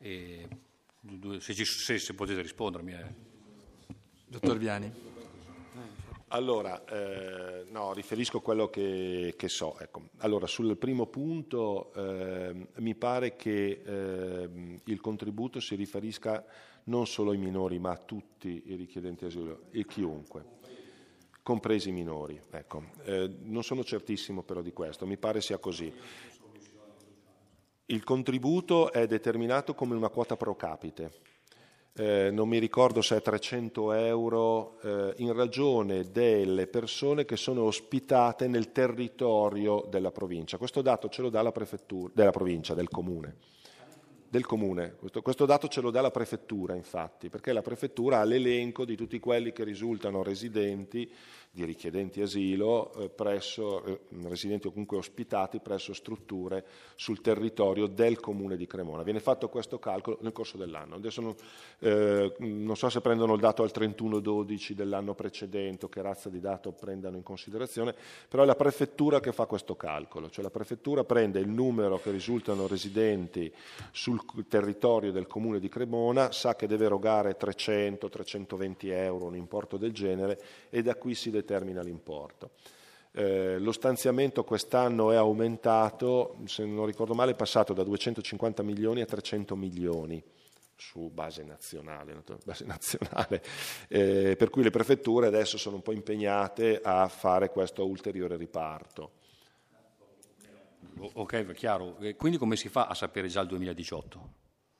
Se potete rispondermi. Dottor Viani. Allora, no, riferisco quello che so. Ecco. Allora, sul primo punto mi pare che il contributo si riferisca non solo ai minori, ma a tutti i richiedenti asilo e chiunque, compresi i minori. Ecco. Non sono certissimo però di questo, mi pare sia così. Il contributo è determinato come una quota pro capite. Non mi ricordo se è 300 euro in ragione delle persone che sono ospitate nel territorio della provincia. Questo dato ce lo dà la prefettura, della provincia, del comune. Questo dato ce lo dà la prefettura, infatti, perché la prefettura ha l'elenco di tutti quelli che risultano residenti, di richiedenti asilo, residenti o comunque ospitati presso strutture sul territorio del comune di Cremona. Viene fatto questo calcolo nel corso dell'anno. Adesso non so se prendono il dato al 31/12 dell'anno precedente o che razza di dato prendano in considerazione, però è la prefettura che fa questo calcolo, cioè la prefettura prende il numero che risultano residenti sul territorio del comune di Cremona, sa che deve erogare 300-320 euro, un importo del genere, e da qui si determina l'importo. Lo stanziamento quest'anno è aumentato, se non ricordo male è passato da 250 milioni a 300 milioni su base nazionale, per cui le prefetture adesso sono un po' impegnate a fare questo ulteriore riparto. Ok, chiaro. Quindi come si fa a sapere già il 2018?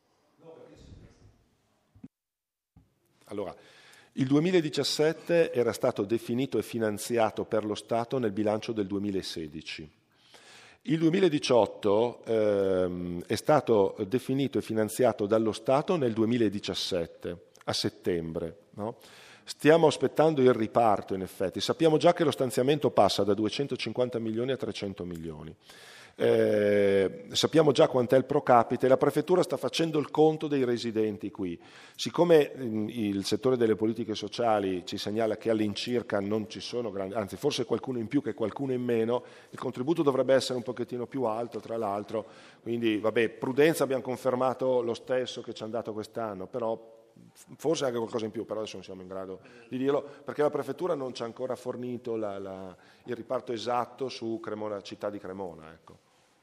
Allora, il 2017 era stato definito e finanziato per lo Stato nel bilancio del 2016. Il 2018 è stato definito e finanziato dallo Stato nel 2017, a settembre, no? Stiamo aspettando il riparto, in effetti. Sappiamo già che lo stanziamento passa da 250 milioni a 300 milioni. Sappiamo già quant'è il pro capite, la prefettura sta facendo il conto dei residenti qui. Siccome il settore delle politiche sociali ci segnala che all'incirca non ci sono grandi, anzi forse qualcuno in più che qualcuno in meno, il contributo dovrebbe essere un pochettino più alto, tra l'altro, quindi vabbè, prudenza, abbiamo confermato lo stesso che ci hanno dato quest'anno, però forse anche qualcosa in più, però adesso non siamo in grado di dirlo, perché la prefettura non ci ha ancora fornito il riparto esatto su Cremona, città di Cremona, ecco.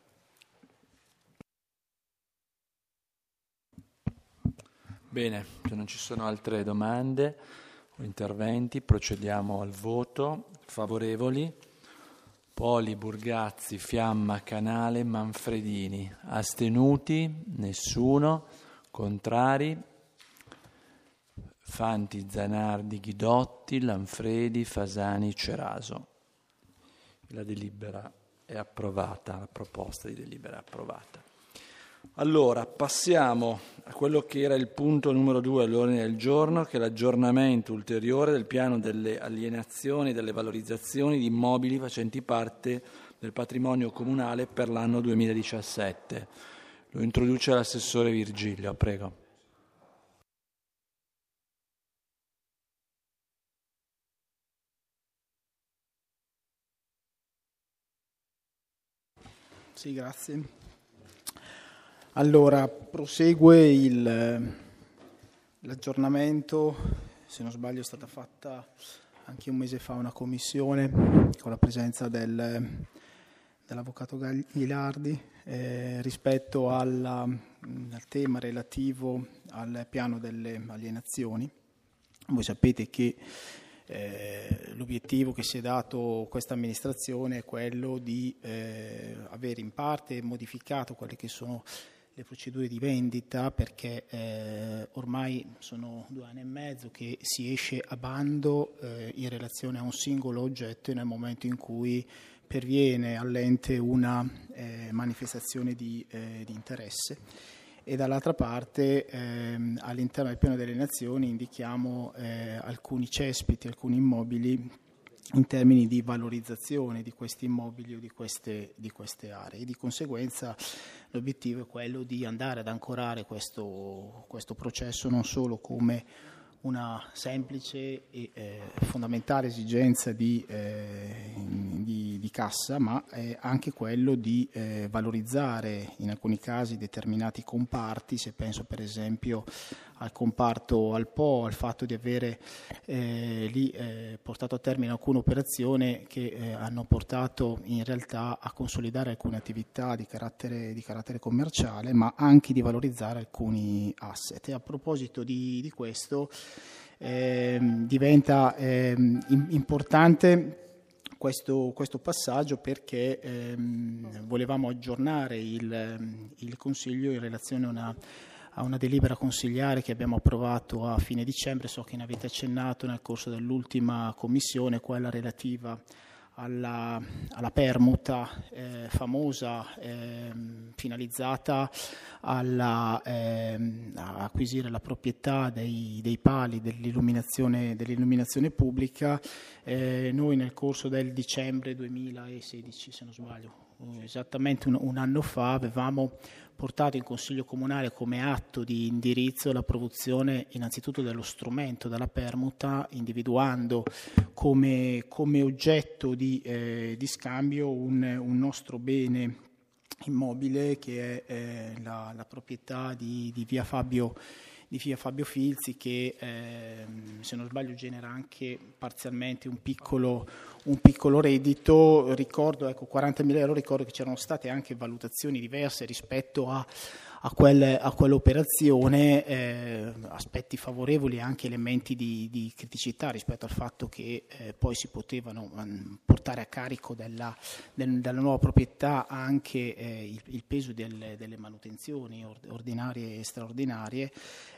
Bene, se non ci sono altre domande o interventi, procediamo al voto. Favorevoli? Poli, Burgazzi, Fiamma, Canale, Manfredini. Astenuti? Nessuno. Contrari? Fanti, Zanardi, Ghidotti, Lanfredi, Fasani, Ceraso. La delibera è approvata, la proposta di delibera è approvata. Allora, passiamo a quello che era il punto numero 2 all'ordine del giorno, che è l'aggiornamento ulteriore del piano delle alienazioni e delle valorizzazioni di immobili facenti parte del patrimonio comunale per l'anno 2017. Lo introduce l'assessore Virgilio, prego. Sì, grazie. Allora, prosegue l'aggiornamento, se non sbaglio è stata fatta anche un mese fa una commissione con la presenza dell'avvocato Ghilardi rispetto al tema relativo al piano delle alienazioni. Voi sapete che l'obiettivo che si è dato questa amministrazione è quello di avere in parte modificato quelle che sono le procedure di vendita, perché ormai sono 2 anni e mezzo che si esce a bando in relazione a un singolo oggetto nel momento in cui perviene all'ente una manifestazione di interesse. E dall'altra parte all'interno del piano delle nazioni indichiamo alcuni cespiti, alcuni immobili in termini di valorizzazione di questi immobili o di queste aree, e di conseguenza l'obiettivo è quello di andare ad ancorare questo processo non solo come una semplice e fondamentale esigenza di cassa, ma anche quello di valorizzare in alcuni casi determinati comparti. Se penso per esempio al comparto Alpo, al fatto di avere lì portato a termine alcune operazioni che hanno portato in realtà a consolidare alcune attività di carattere commerciale, ma anche di valorizzare alcuni asset. E a proposito di questo diventa importante questo passaggio, perché volevamo aggiornare il Consiglio in relazione a una delibera consigliare che abbiamo approvato a fine dicembre. So che ne avete accennato nel corso dell'ultima commissione, quella relativa alla permuta famosa finalizzata a acquisire la proprietà dei pali dell'illuminazione pubblica. Noi nel corso del dicembre 2016, se non sbaglio, esattamente un anno fa, avevamo portato in Consiglio Comunale come atto di indirizzo la produzione innanzitutto dello strumento della permuta, individuando come oggetto di scambio un nostro bene immobile che è la proprietà di via Fabio Filzi, che se non sbaglio genera anche parzialmente un piccolo Ricordo, 40.000 euro. Ricordo che c'erano state anche valutazioni diverse rispetto quell'operazione, aspetti favorevoli e anche elementi di criticità rispetto al fatto che poi si potevano portare a carico della nuova proprietà anche il peso delle manutenzioni ordinarie e straordinarie.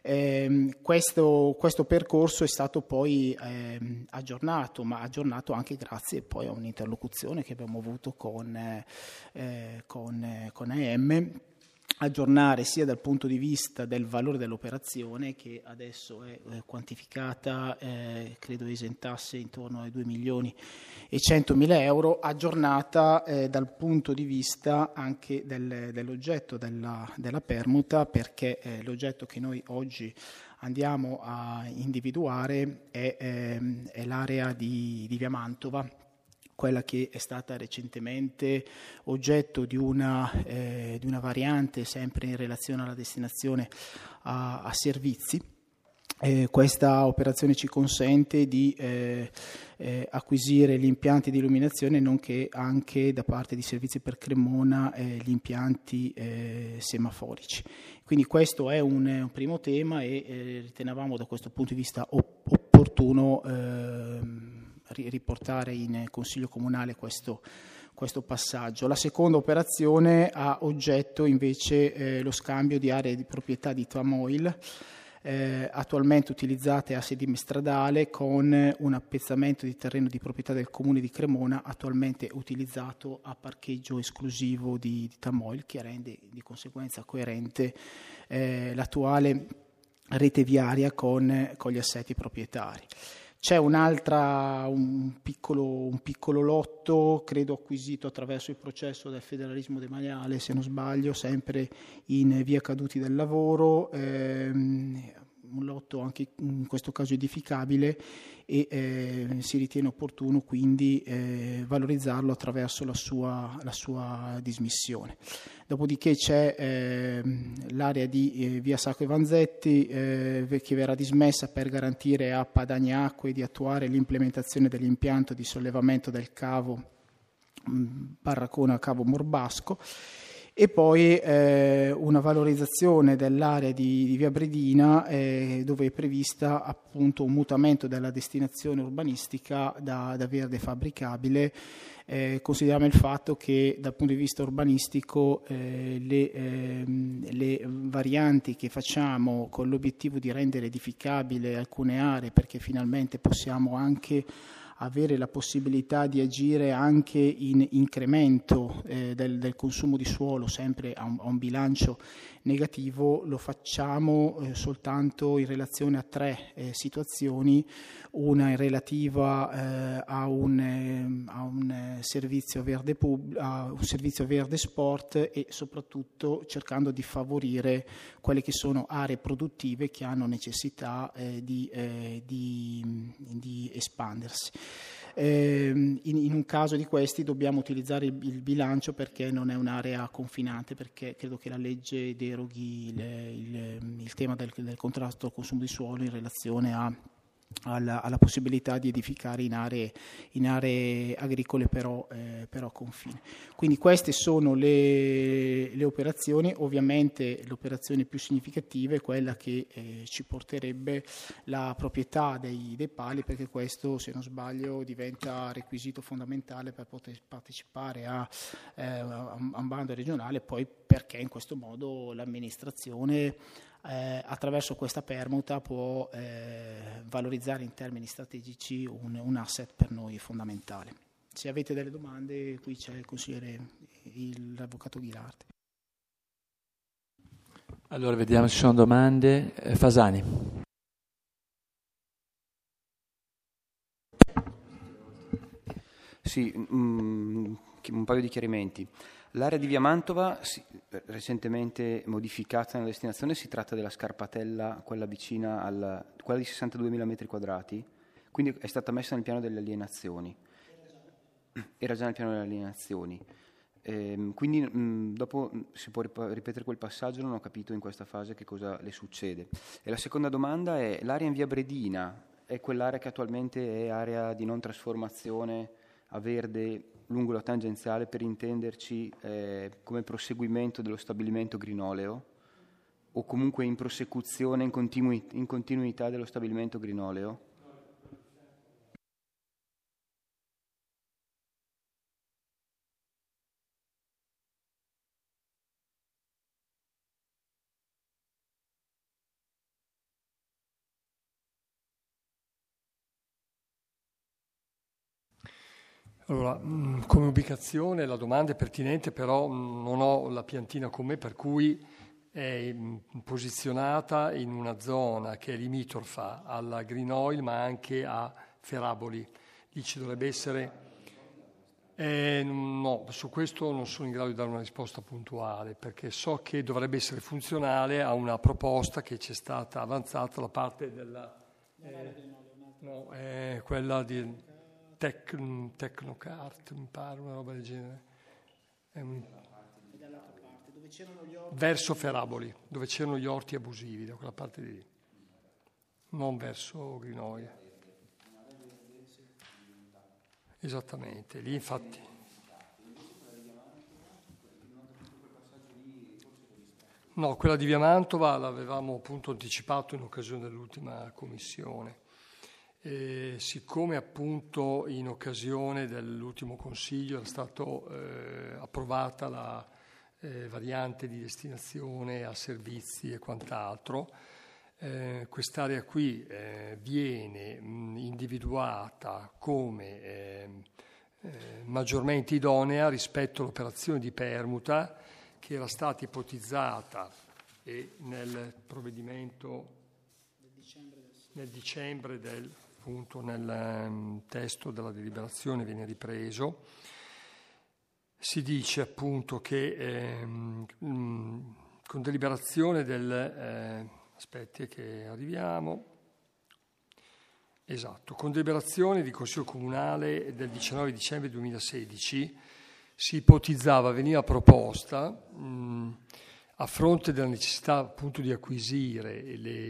Questo percorso è stato poi aggiornato, ma aggiornato anche grazie poi a un'interlocuzione che abbiamo avuto con AEM, aggiornare sia dal punto di vista del valore dell'operazione, che adesso è quantificata, credo esentasse intorno ai 2.100.000 euro, aggiornata dal punto di vista anche dell'oggetto della permuta, perché l'oggetto che noi oggi andiamo a individuare è l'area di Via Mantova, quella che è stata recentemente oggetto di una variante sempre in relazione alla destinazione a servizi. Questa operazione ci consente di acquisire gli impianti di illuminazione, nonché anche da parte di Servizi per Cremona gli impianti semaforici. Quindi questo è un primo tema e ritenevamo da questo punto di vista opportuno riportare in Consiglio Comunale questo passaggio. La seconda operazione ha oggetto invece lo scambio di aree di proprietà di Twamoil, attualmente utilizzate a sedime stradale, con un appezzamento di terreno di proprietà del Comune di Cremona, attualmente utilizzato a parcheggio esclusivo di Twamoil, che rende di conseguenza coerente l'attuale rete viaria con gli assetti proprietari. C'è un piccolo lotto, credo acquisito attraverso il processo del federalismo demaniale, se non sbaglio, sempre in via Caduti del Lavoro, un lotto anche in questo caso edificabile, e si ritiene opportuno quindi valorizzarlo attraverso la sua dismissione. Dopodiché c'è l'area di via Sacco e Vanzetti che verrà dismessa per garantire a Padani Acque di attuare l'implementazione dell'impianto di sollevamento del cavo Barracona-Cavo Morbasco, e poi una valorizzazione dell'area di via Bredina, dove è prevista appunto un mutamento della destinazione urbanistica da verde fabbricabile. Consideriamo il fatto che dal punto di vista urbanistico le varianti che facciamo con l'obiettivo di rendere edificabile alcune aree, perché finalmente possiamo anche avere la possibilità di agire anche in incremento del consumo di suolo, sempre a un bilancio negativo, lo facciamo soltanto in relazione a tre situazioni: una in relativa a un servizio verde sport, e soprattutto cercando di favorire quelle che sono aree produttive che hanno necessità di espandersi. In un caso di questi dobbiamo utilizzare il bilancio, perché non è un'area confinante, perché credo che la legge deroghi il tema del contrasto al consumo di suolo in relazione alla possibilità di edificare in aree agricole però a confine. Quindi queste sono le operazioni. Ovviamente l'operazione più significativa è quella che ci porterebbe la proprietà dei pali, perché questo, se non sbaglio, diventa requisito fondamentale per poter partecipare a un bando regionale, poi perché in questo modo l'amministrazione attraverso questa permuta può valorizzare in termini strategici un asset per noi fondamentale. Se avete delle domande, qui c'è il consigliere, l'avvocato Ghilardi. Allora vediamo se ci sono domande. Fasani. Sì, un paio di chiarimenti. L'area di via Mantova, recentemente modificata nella destinazione, si tratta della scarpatella, quella vicina quella di 62.000 metri quadrati, quindi è stata messa nel piano delle alienazioni. Era già nel piano delle alienazioni. Quindi dopo si può ripetere quel passaggio, non ho capito in questa fase che cosa le succede. E la seconda domanda è: l'area in via Bredina è quell'area che attualmente è area di non trasformazione a verde lungo la tangenziale, per intenderci come proseguimento dello stabilimento Grinoleo? o comunque in prosecuzione, in continuità dello stabilimento Grinoleo? Allora, come ubicazione la domanda è pertinente, però non ho la piantina con me, per cui è posizionata in una zona che è limitrofa alla Green Oil ma anche a Ferraboli. Lì ci dovrebbe essere... no, su questo non sono in grado di dare una risposta puntuale, perché so che dovrebbe essere funzionale a una proposta che ci è stata avanzata da parte della... quella di... Tecnocart, mi pare, una roba del genere. Verso Ferraboli, dove c'erano gli orti abusivi, da quella parte lì, non verso Grinoia. Esattamente, lì infatti. No, quella di Via Mantova l'avevamo appunto anticipato in occasione dell'ultima commissione. Siccome appunto in occasione dell'ultimo Consiglio era stata approvata la variante di destinazione a servizi e quant'altro, quest'area qui viene individuata come maggiormente idonea rispetto all'operazione di permuta che era stata ipotizzata e nel provvedimento nel dicembre del appunto nel testo della deliberazione viene ripreso, si dice appunto che con deliberazione del aspetti che arriviamo, esatto, con deliberazione di Consiglio Comunale del 19 dicembre 2016 si ipotizzava, veniva proposta a fronte della necessità appunto di acquisire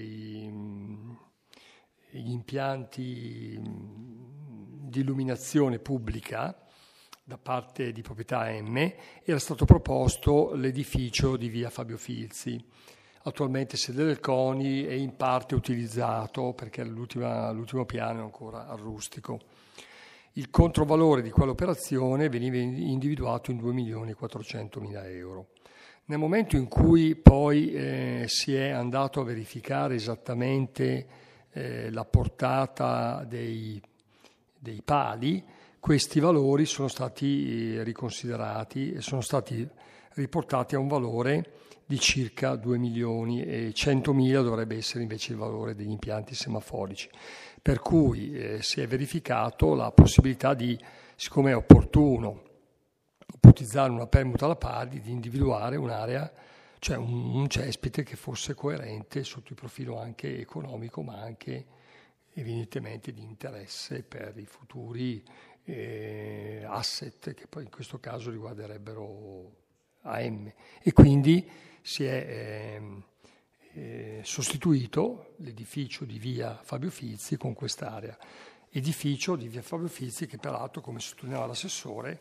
gli impianti di illuminazione pubblica da parte di proprietà M, era stato proposto l'edificio di via Fabio Filzi, attualmente sede del CONI e in parte utilizzato perché l'ultimo piano è ancora al rustico. Il controvalore di quell'operazione veniva individuato in 2.400.000 euro. Nel momento in cui poi si è andato a verificare esattamente la portata dei pali, questi valori sono stati riconsiderati e sono stati riportati a un valore di circa 2.100.000, dovrebbe essere invece il valore degli impianti semaforici. Per cui si è verificato la possibilità di, siccome è opportuno ipotizzare una permuta alla pari, di individuare un'area, cioè un cespite che fosse coerente sotto il profilo anche economico, ma anche evidentemente di interesse per i futuri asset che poi in questo caso riguarderebbero AM. E quindi si è sostituito l'edificio di via Fabio Filzi con quest'area. Edificio di via Fabio Filzi che peraltro, come sottolineava l'assessore,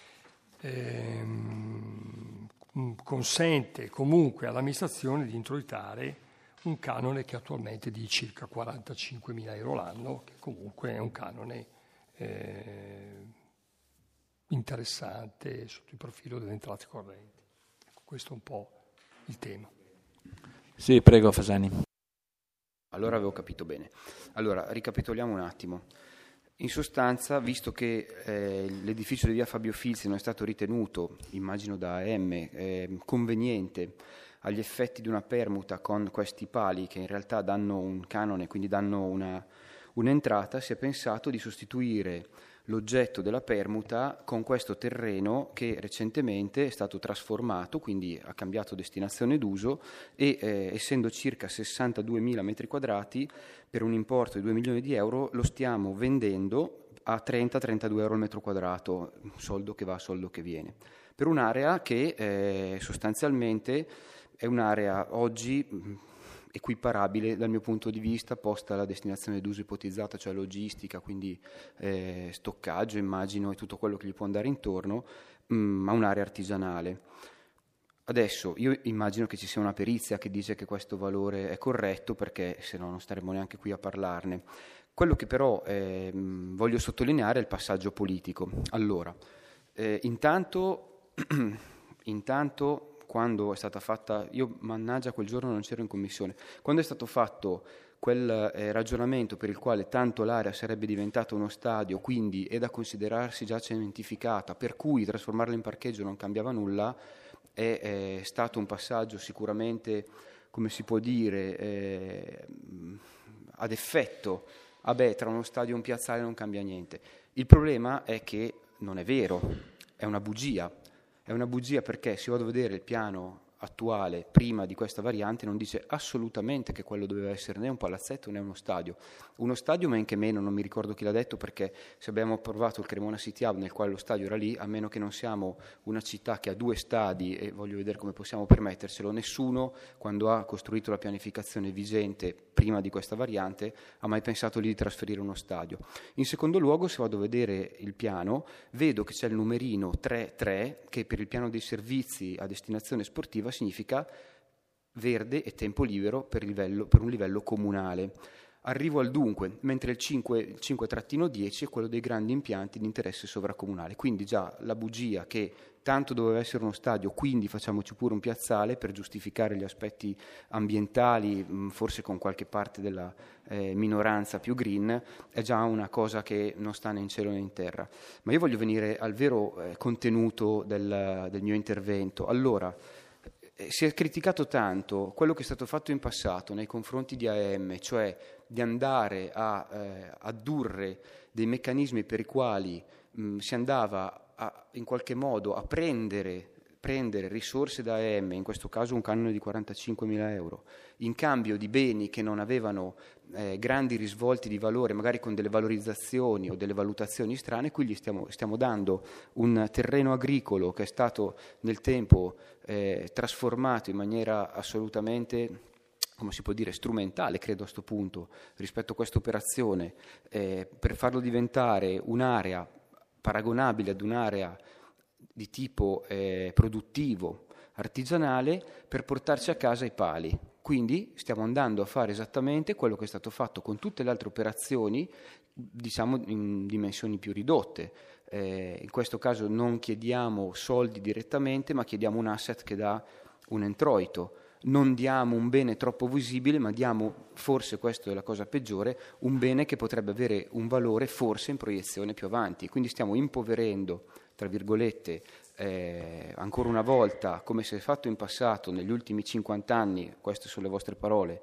consente comunque all'amministrazione di introitare un canone che attualmente è di circa 45.000 euro l'anno, che comunque è un canone interessante sotto il profilo delle entrate correnti. Ecco, questo è un po' il tema. Sì, prego Fasani. Allora avevo capito bene. Allora, ricapitoliamo un attimo. In sostanza, visto che l'edificio di via Fabio Filzi non è stato ritenuto, immagino da AM, conveniente agli effetti di una permuta con questi pali che in realtà danno un canone, quindi danno un'entrata, si è pensato di sostituire l'oggetto della permuta con questo terreno che recentemente è stato trasformato, quindi ha cambiato destinazione d'uso e essendo circa 62.000 metri quadrati per un importo di 2 milioni di euro lo stiamo vendendo a 30-32 euro al metro quadrato, soldo che va, soldo che viene, per un'area che sostanzialmente è un'area oggi equiparabile dal mio punto di vista, posta la destinazione d'uso ipotizzata, cioè logistica, quindi stoccaggio, immagino, e tutto quello che gli può andare intorno, a un'area artigianale. Adesso io immagino che ci sia una perizia che dice che questo valore è corretto, perché se no non staremo neanche qui a parlarne. Quello che però voglio sottolineare è il passaggio politico. Allora, intanto quando è stata fatta, io mannaggia quel giorno non c'ero in commissione, quando è stato fatto quel ragionamento per il quale tanto l'area sarebbe diventata uno stadio, quindi è da considerarsi già cementificata, per cui trasformarla in parcheggio non cambiava nulla, è stato un passaggio sicuramente, come si può dire, ad effetto, tra uno stadio e un piazzale non cambia niente. Il problema è che non è vero, è una bugia perché se vado a vedere il piano attuale prima di questa variante non dice assolutamente che quello doveva essere né un palazzetto né uno stadio, men che meno, non mi ricordo chi l'ha detto, perché se abbiamo approvato il Cremona City Hub nel quale lo stadio era lì, a meno che non siamo una città che ha 2 stadi e voglio vedere come possiamo permetterselo, nessuno quando ha costruito la pianificazione vigente prima di questa variante ha mai pensato lì di trasferire uno stadio. In secondo luogo, se vado a vedere il piano, vedo che c'è il numerino 3.3 che per il piano dei servizi a destinazione sportiva significa verde e tempo libero per un livello comunale. Arrivo al dunque, mentre il 5-10 è quello dei grandi impianti di interesse sovracomunale. Quindi già la bugia che tanto doveva essere uno stadio, quindi facciamoci pure un piazzale per giustificare gli aspetti ambientali, forse con qualche parte della minoranza più green, è già una cosa che non sta né in cielo né in terra. Ma io voglio venire al vero contenuto del mio intervento. Allora, si è criticato tanto quello che è stato fatto in passato nei confronti di AEM, cioè di andare a addurre dei meccanismi per i quali si andava in qualche modo a prendere risorse da AEM, in questo caso un canone di 45.000 euro, in cambio di beni che non avevano grandi risvolti di valore, magari con delle valorizzazioni o delle valutazioni strane. Qui gli stiamo dando un terreno agricolo che è stato nel tempo trasformato in maniera assolutamente, come si può dire, strumentale, credo a questo punto, rispetto a questa operazione, per farlo diventare un'area paragonabile ad un'area di tipo produttivo, artigianale, per portarci a casa i pali. Quindi stiamo andando a fare esattamente quello che è stato fatto con tutte le altre operazioni, diciamo in dimensioni più ridotte. In questo caso non chiediamo soldi direttamente, ma chiediamo un asset che dà un introito. Non diamo un bene troppo visibile, ma diamo, forse questa è la cosa peggiore, un bene che potrebbe avere un valore forse in proiezione più avanti. Quindi stiamo impoverendo, tra virgolette, ancora una volta, come si è fatto in passato negli ultimi 50 anni, queste sono le vostre parole,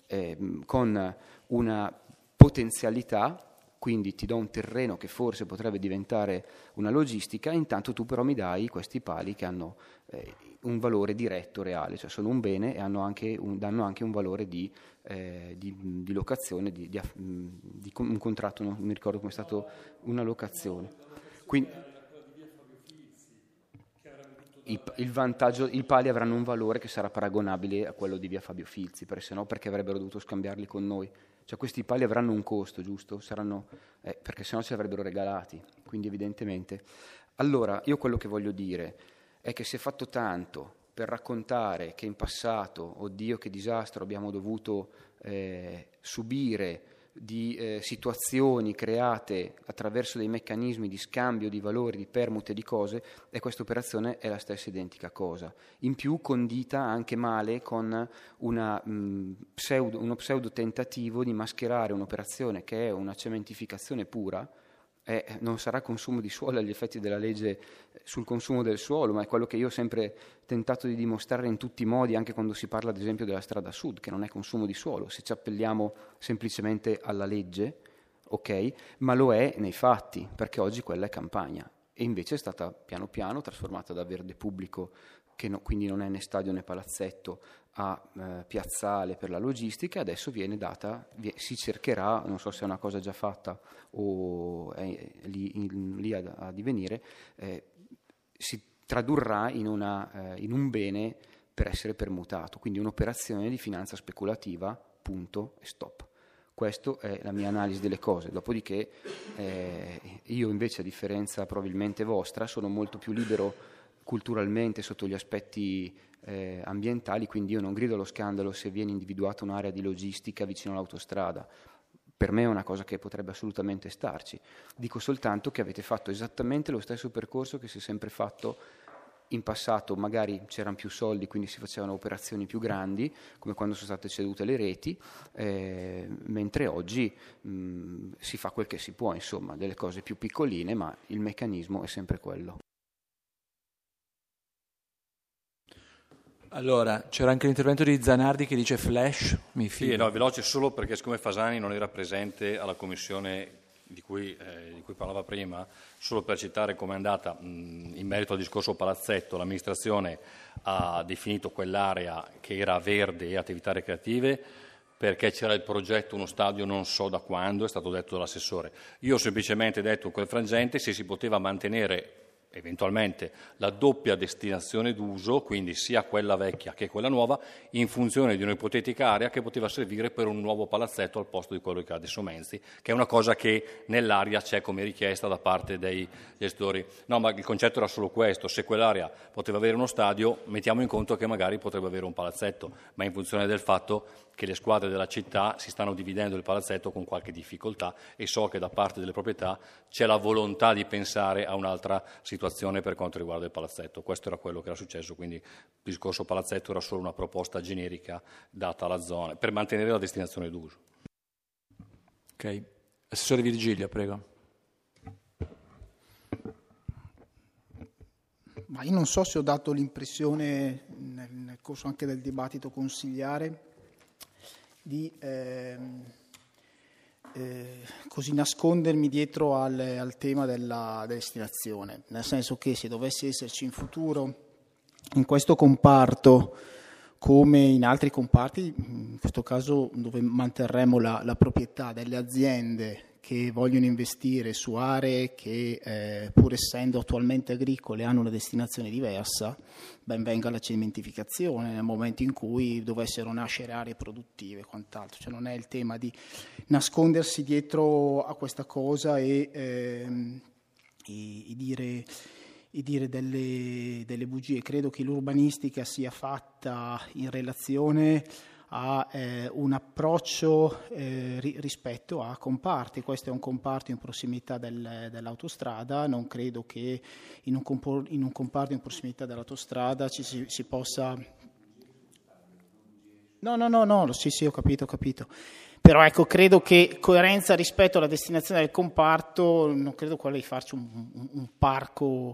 con una potenzialità. Quindi ti do un terreno che forse potrebbe diventare una logistica, intanto tu però mi dai questi pali che hanno un valore diretto, reale, cioè sono un bene e danno anche un valore di locazione, di un contratto, non mi ricordo come è stato, una locazione. Quindi il vantaggio, i pali avranno un valore che sarà paragonabile a quello di via Fabio Filzi, perché avrebbero dovuto scambiarli con noi. Cioè questi pali avranno un costo, giusto? Saranno, perché sennò ce li avrebbero regalati, quindi evidentemente. Allora, io quello che voglio dire è che si è fatto tanto per raccontare che in passato, oddio che disastro, abbiamo dovuto subire di situazioni create attraverso dei meccanismi di scambio di valori, di permute di cose, e questa operazione è la stessa identica cosa. In più condita anche male con uno pseudo tentativo di mascherare un'operazione che è una cementificazione pura. Non sarà consumo di suolo agli effetti della legge sul consumo del suolo, ma è quello che io ho sempre tentato di dimostrare in tutti i modi, anche quando si parla ad esempio della strada sud, che non è consumo di suolo, se ci appelliamo semplicemente alla legge, ok, ma lo è nei fatti, perché oggi quella è campagna e invece è stata piano piano trasformata da verde pubblico, che quindi non è né stadio né palazzetto, a piazzale per la logistica. Adesso viene data, si cercherà, non so se è una cosa già fatta o è lì a divenire, si tradurrà in un bene per essere permutato, quindi un'operazione di finanza speculativa, punto e stop. Questa è la mia analisi delle cose. Dopodiché io invece, a differenza probabilmente vostra, sono molto più libero culturalmente sotto gli aspetti ambientali, quindi io non grido allo scandalo se viene individuata un'area di logistica vicino all'autostrada. Per me è una cosa che potrebbe assolutamente starci. Dico soltanto che avete fatto esattamente lo stesso percorso che si è sempre fatto in passato. Magari c'erano più soldi, quindi si facevano operazioni più grandi, come quando sono state cedute le reti, mentre oggi si fa quel che si può, insomma, delle cose più piccoline, ma il meccanismo è sempre quello. Allora, c'era anche l'intervento di Zanardi che dice flash, mi fido. Sì, no, veloce solo perché siccome Fasani non era presente alla commissione di cui parlava prima, solo per citare com'è andata in merito al discorso Palazzetto, l'amministrazione ha definito quell'area che era verde e attività ricreative perché c'era il progetto uno stadio non so da quando, è stato detto dall'assessore. Io ho semplicemente detto in quel frangente se si poteva mantenere eventualmente la doppia destinazione d'uso, quindi sia quella vecchia che quella nuova, in funzione di un'ipotetica area che poteva servire per un nuovo palazzetto al posto di quello che ha adesso Menzi, che è una cosa che nell'area c'è come richiesta da parte dei gestori. No, ma il concetto era solo questo: se quell'area poteva avere uno stadio, mettiamo in conto che magari potrebbe avere un palazzetto, ma in funzione del fatto che le squadre della città si stanno dividendo il palazzetto con qualche difficoltà, e so che da parte delle proprietà c'è la volontà di pensare a un'altra situazione per quanto riguarda il palazzetto. Questo era quello che era successo, quindi il discorso palazzetto era solo una proposta generica data alla zona per mantenere la destinazione d'uso. Ok. Assessore Virgilio, prego. Ma io non so se ho dato l'impressione nel corso anche del dibattito consigliare di così nascondermi dietro al tema della destinazione, nel senso che se dovesse esserci in futuro in questo comparto come in altri comparti, in questo caso dove manterremo la proprietà delle aziende che vogliono investire su aree che pur essendo attualmente agricole hanno una destinazione diversa, ben venga la cementificazione nel momento in cui dovessero nascere aree produttive e quant'altro. Cioè non è il tema di nascondersi dietro a questa cosa e dire delle bugie. Credo che l'urbanistica sia fatta in relazione a un approccio rispetto a comparti. Questo è un comparto in prossimità dell'autostrada. Non credo che in un comparto in prossimità dell'autostrada si possa... No, sì, ho capito. Però ecco, credo che coerenza rispetto alla destinazione del comparto, non credo quella di farci un parco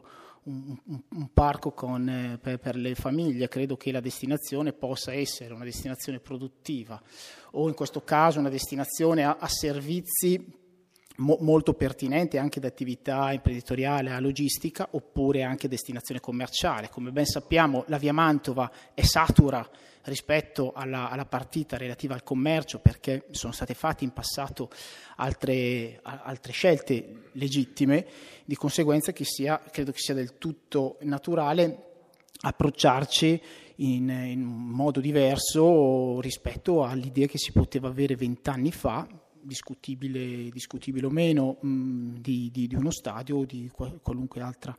per le famiglie. Credo che la destinazione possa essere una destinazione produttiva o in questo caso una destinazione a servizi molto pertinente anche da attività imprenditoriale a logistica, oppure anche destinazione commerciale. Come ben sappiamo la via Mantova è satura rispetto alla partita relativa al commercio, perché sono state fatte in passato altre scelte legittime. Di conseguenza credo che sia del tutto naturale approcciarci in modo diverso rispetto all'idea che si poteva avere 20 anni fa, discutibile o meno, di uno stadio o di qualunque altra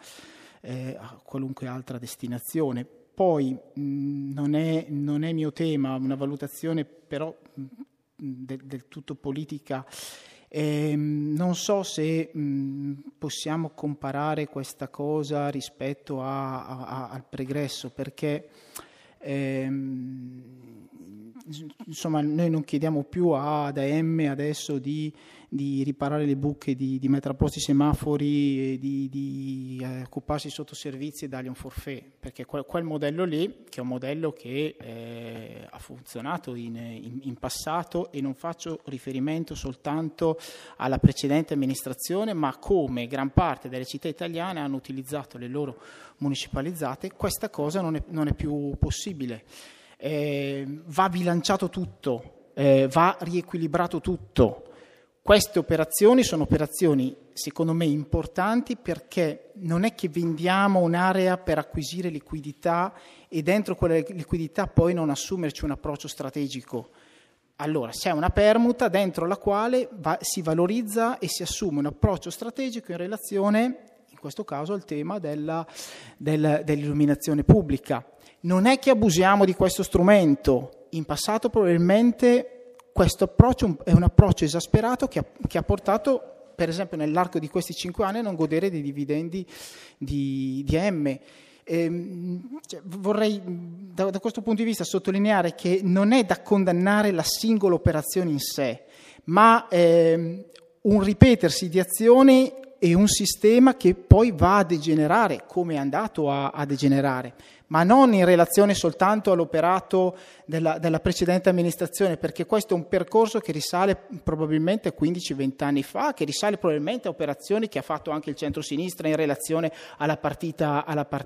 destinazione. Poi non è mio tema, una valutazione però del tutto politica. Non so se possiamo comparare questa cosa rispetto al pregresso, perché insomma noi non chiediamo più ad AM adesso di riparare le buche, di mettere a posto i semafori, di occuparsi sotto servizi e dargli un forfait, perché quel modello lì, che è un modello che ha funzionato in passato, e non faccio riferimento soltanto alla precedente amministrazione, ma come gran parte delle città italiane hanno utilizzato le loro municipalizzate, questa cosa non è più possibile. Va bilanciato tutto, va riequilibrato tutto. Queste operazioni sono operazioni secondo me importanti, perché non è che vendiamo un'area per acquisire liquidità e dentro quella liquidità poi non assumerci un approccio strategico. Allora c'è una permuta dentro la quale si valorizza e si assume un approccio strategico in relazione in questo caso al tema dell'illuminazione pubblica. Non è che abusiamo di questo strumento, in passato probabilmente questo approccio è un approccio esasperato che ha portato, per esempio nell'arco di questi 5 anni, a non godere dei dividendi di AM. Vorrei da questo punto di vista sottolineare che non è da condannare la singola operazione in sé, ma un ripetersi di azioni e un sistema che poi va a degenerare, come è andato a degenerare, ma non in relazione soltanto all'operato della precedente amministrazione, perché questo è un percorso che risale probabilmente a 15-20 anni fa, che risale probabilmente a operazioni che ha fatto anche il centro-sinistra in relazione alla partita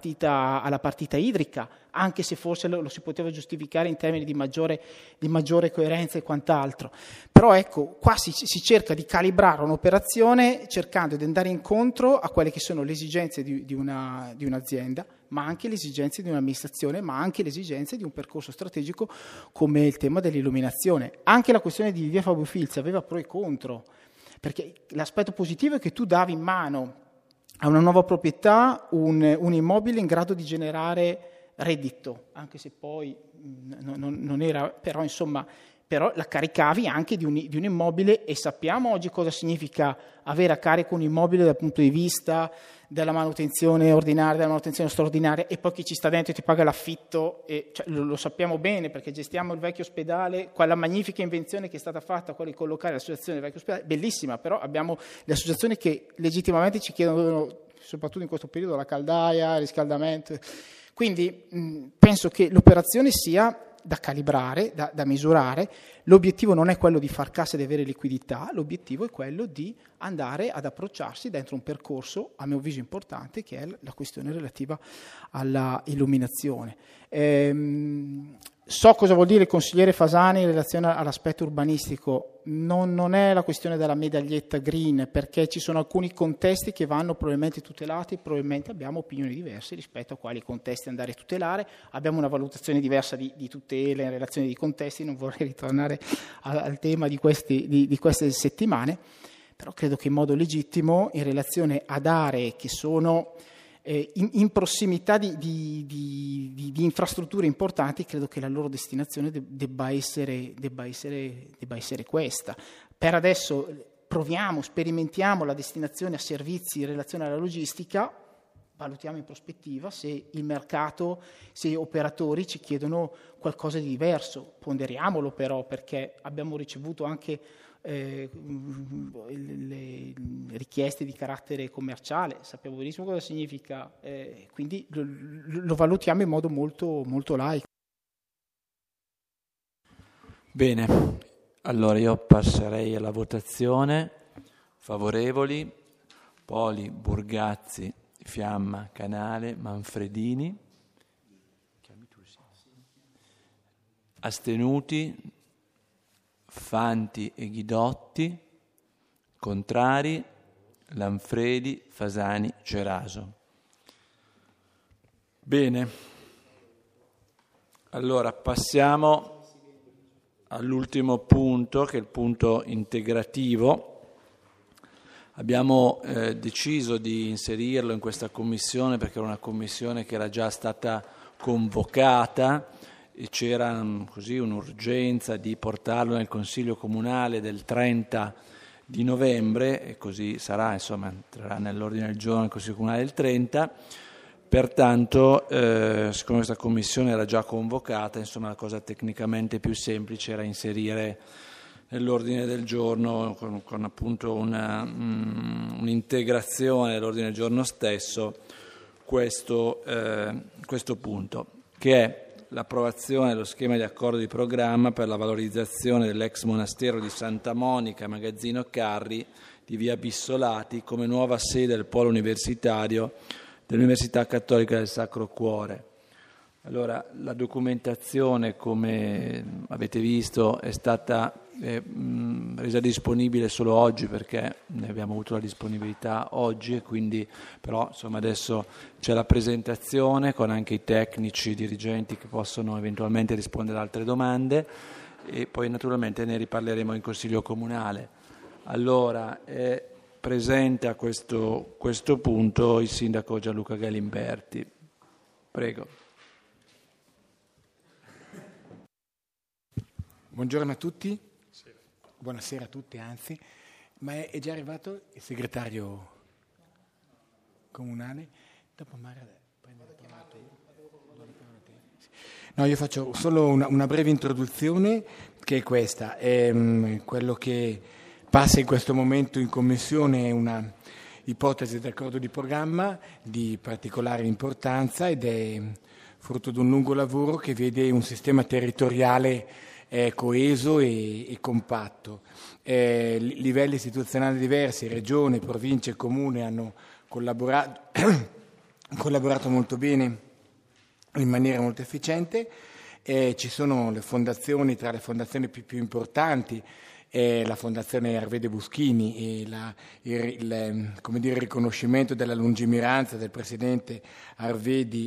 idrica, anche se forse lo si poteva giustificare in termini di maggiore coerenza e quant'altro. Però ecco, qua si cerca di calibrare un'operazione cercando di andare incontro a quelle che sono le esigenze di un'azienda, ma anche le esigenze di un'amministrazione, ma anche le esigenze di un percorso strategico come il tema dell'illuminazione. Anche la questione di via Fabio Filzi aveva pro e contro, perché l'aspetto positivo è che tu davi in mano a una nuova proprietà un immobile in grado di generare reddito, anche se poi non era, però insomma, però la caricavi anche di un immobile, e sappiamo oggi cosa significa avere a carico un immobile dal punto di vista della manutenzione ordinaria, della manutenzione straordinaria, e poi chi ci sta dentro ti paga l'affitto, e cioè, lo sappiamo bene perché gestiamo il vecchio ospedale, quella magnifica invenzione che è stata fatta, quella di collocare l'associazione del vecchio ospedale, bellissima, però abbiamo le associazioni che legittimamente ci chiedono, soprattutto in questo periodo, la caldaia, il riscaldamento. Quindi penso che l'operazione sia da calibrare, da misurare. L'obiettivo non è quello di far cassa e di avere liquidità, l'obiettivo è quello di andare ad approcciarsi dentro un percorso, a mio avviso importante, che è la questione relativa alla illuminazione. So cosa vuol dire il consigliere Fasani in relazione all'aspetto urbanistico, non è la questione della medaglietta green, perché ci sono alcuni contesti che vanno probabilmente tutelati, probabilmente abbiamo opinioni diverse rispetto a quali contesti andare a tutelare, abbiamo una valutazione diversa di tutela in relazione ai contesti, non vorrei ritornare al tema di queste settimane, però credo che in modo legittimo, in relazione ad aree che sono in prossimità di infrastrutture importanti, credo che la loro destinazione debba essere questa. Per adesso sperimentiamo la destinazione a servizi in relazione alla logistica, valutiamo in prospettiva se il mercato, se gli operatori ci chiedono qualcosa di diverso. Ponderiamolo però, perché abbiamo ricevuto anche le richieste di carattere commerciale, sappiamo benissimo cosa significa, quindi lo valutiamo in modo molto, molto laico. Bene, allora io passerei alla votazione. Favorevoli: Poli, Burgazzi, Fiamma, Canale, Manfredini. Astenuti: Fanti e Ghidotti. Contrari: Lanfredi, Fasani, Ceraso. Bene, allora passiamo all'ultimo punto, che è il punto integrativo. Abbiamo deciso di inserirlo in questa commissione perché era una commissione che era già stata convocata e c'era così un'urgenza di portarlo nel Consiglio Comunale del 30 di novembre, e così sarà, insomma, entrerà nell'ordine del giorno del Consiglio Comunale del 30. Pertanto, siccome questa commissione era già convocata, insomma, la cosa tecnicamente più semplice era inserire nell'ordine del giorno con appunto un'integrazione dell'ordine del giorno stesso questo punto, che è l'approvazione dello schema di accordo di programma per la valorizzazione dell'ex monastero di Santa Monica, Magazzino Carri, di via Bissolati, come nuova sede del polo universitario dell'Università Cattolica del Sacro Cuore. Allora, la documentazione, come avete visto, è stata resa disponibile solo oggi, perché ne abbiamo avuto la disponibilità oggi, e quindi però insomma adesso c'è la presentazione con anche i tecnici, i dirigenti che possono eventualmente rispondere ad altre domande, e poi naturalmente ne riparleremo in Consiglio Comunale. Allora, presente a questo punto il sindaco Gianluca Galimberti. Prego. Buongiorno a tutti. Buonasera a tutti, anzi. Ma è già arrivato il segretario comunale? Dopo Mara prende la parola tu. No, io faccio solo una breve introduzione, che è questa. Quello che passa in questo momento in commissione è una ipotesi d'accordo di programma di particolare importanza ed è frutto di un lungo lavoro che vede un sistema territoriale coeso e compatto. Livelli istituzionali diversi, regione, province e comune hanno collaborato molto bene in maniera molto efficiente. Ci sono le fondazioni, tra le fondazioni più importanti, la Fondazione Arvede Buschini e il riconoscimento della lungimiranza del Presidente Arvedi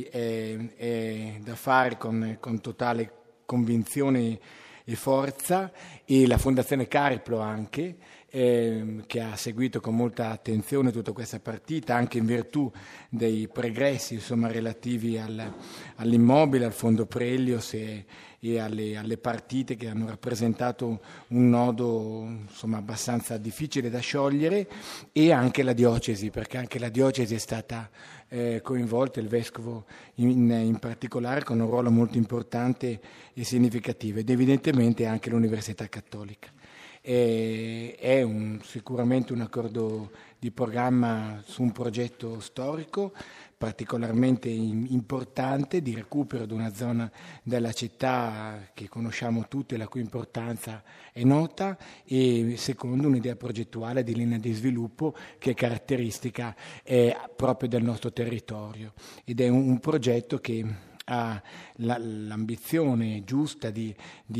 è da fare con totale convinzione e forza, e la Fondazione Cariplo anche, che ha seguito con molta attenzione tutta questa partita, anche in virtù dei pregressi relativi all'immobile, al fondo Prelios e alle partite che hanno rappresentato un nodo abbastanza difficile da sciogliere, e anche la diocesi, perché anche la diocesi è stata coinvolta, il vescovo in particolare, con un ruolo molto importante e significativo, ed evidentemente anche l'Università Cattolica. È sicuramente un accordo di programma su un progetto storico particolarmente importante di recupero di una zona della città che conosciamo tutti e la cui importanza è nota, e secondo un'idea progettuale di linea di sviluppo che è caratteristica proprio del nostro territorio, ed è un progetto che ha l'ambizione giusta di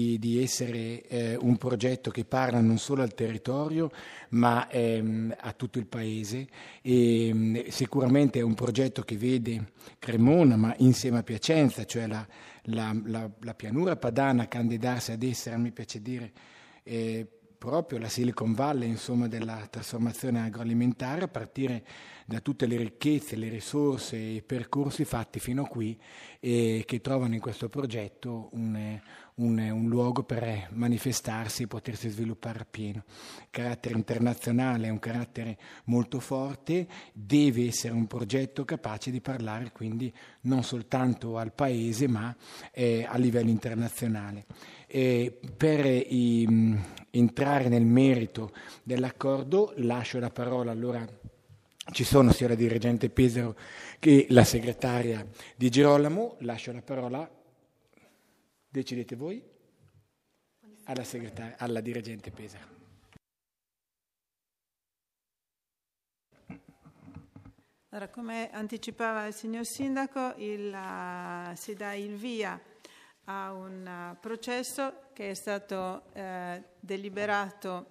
essere un progetto che parla non solo al territorio ma a tutto il paese, e sicuramente è un progetto che vede Cremona, ma insieme a Piacenza, cioè la pianura padana, candidarsi ad essere, mi piace dire, proprio la Silicon Valley della trasformazione agroalimentare, a partire da tutte le ricchezze, le risorse e i percorsi fatti fino a qui, che trovano in questo progetto un luogo per manifestarsi e potersi sviluppare appieno. Il carattere internazionale è un carattere molto forte, deve essere un progetto capace di parlare quindi non soltanto al paese ma a livello internazionale. Per entrare nel merito dell'accordo lascio la parola, allora ci sono sia la dirigente Pesaro che la segretaria Di Girolamo, lascio la parola, decidete voi, alla dirigente Pesaro. Allora, come anticipava il signor Sindaco, si dà il via a un processo che è stato deliberato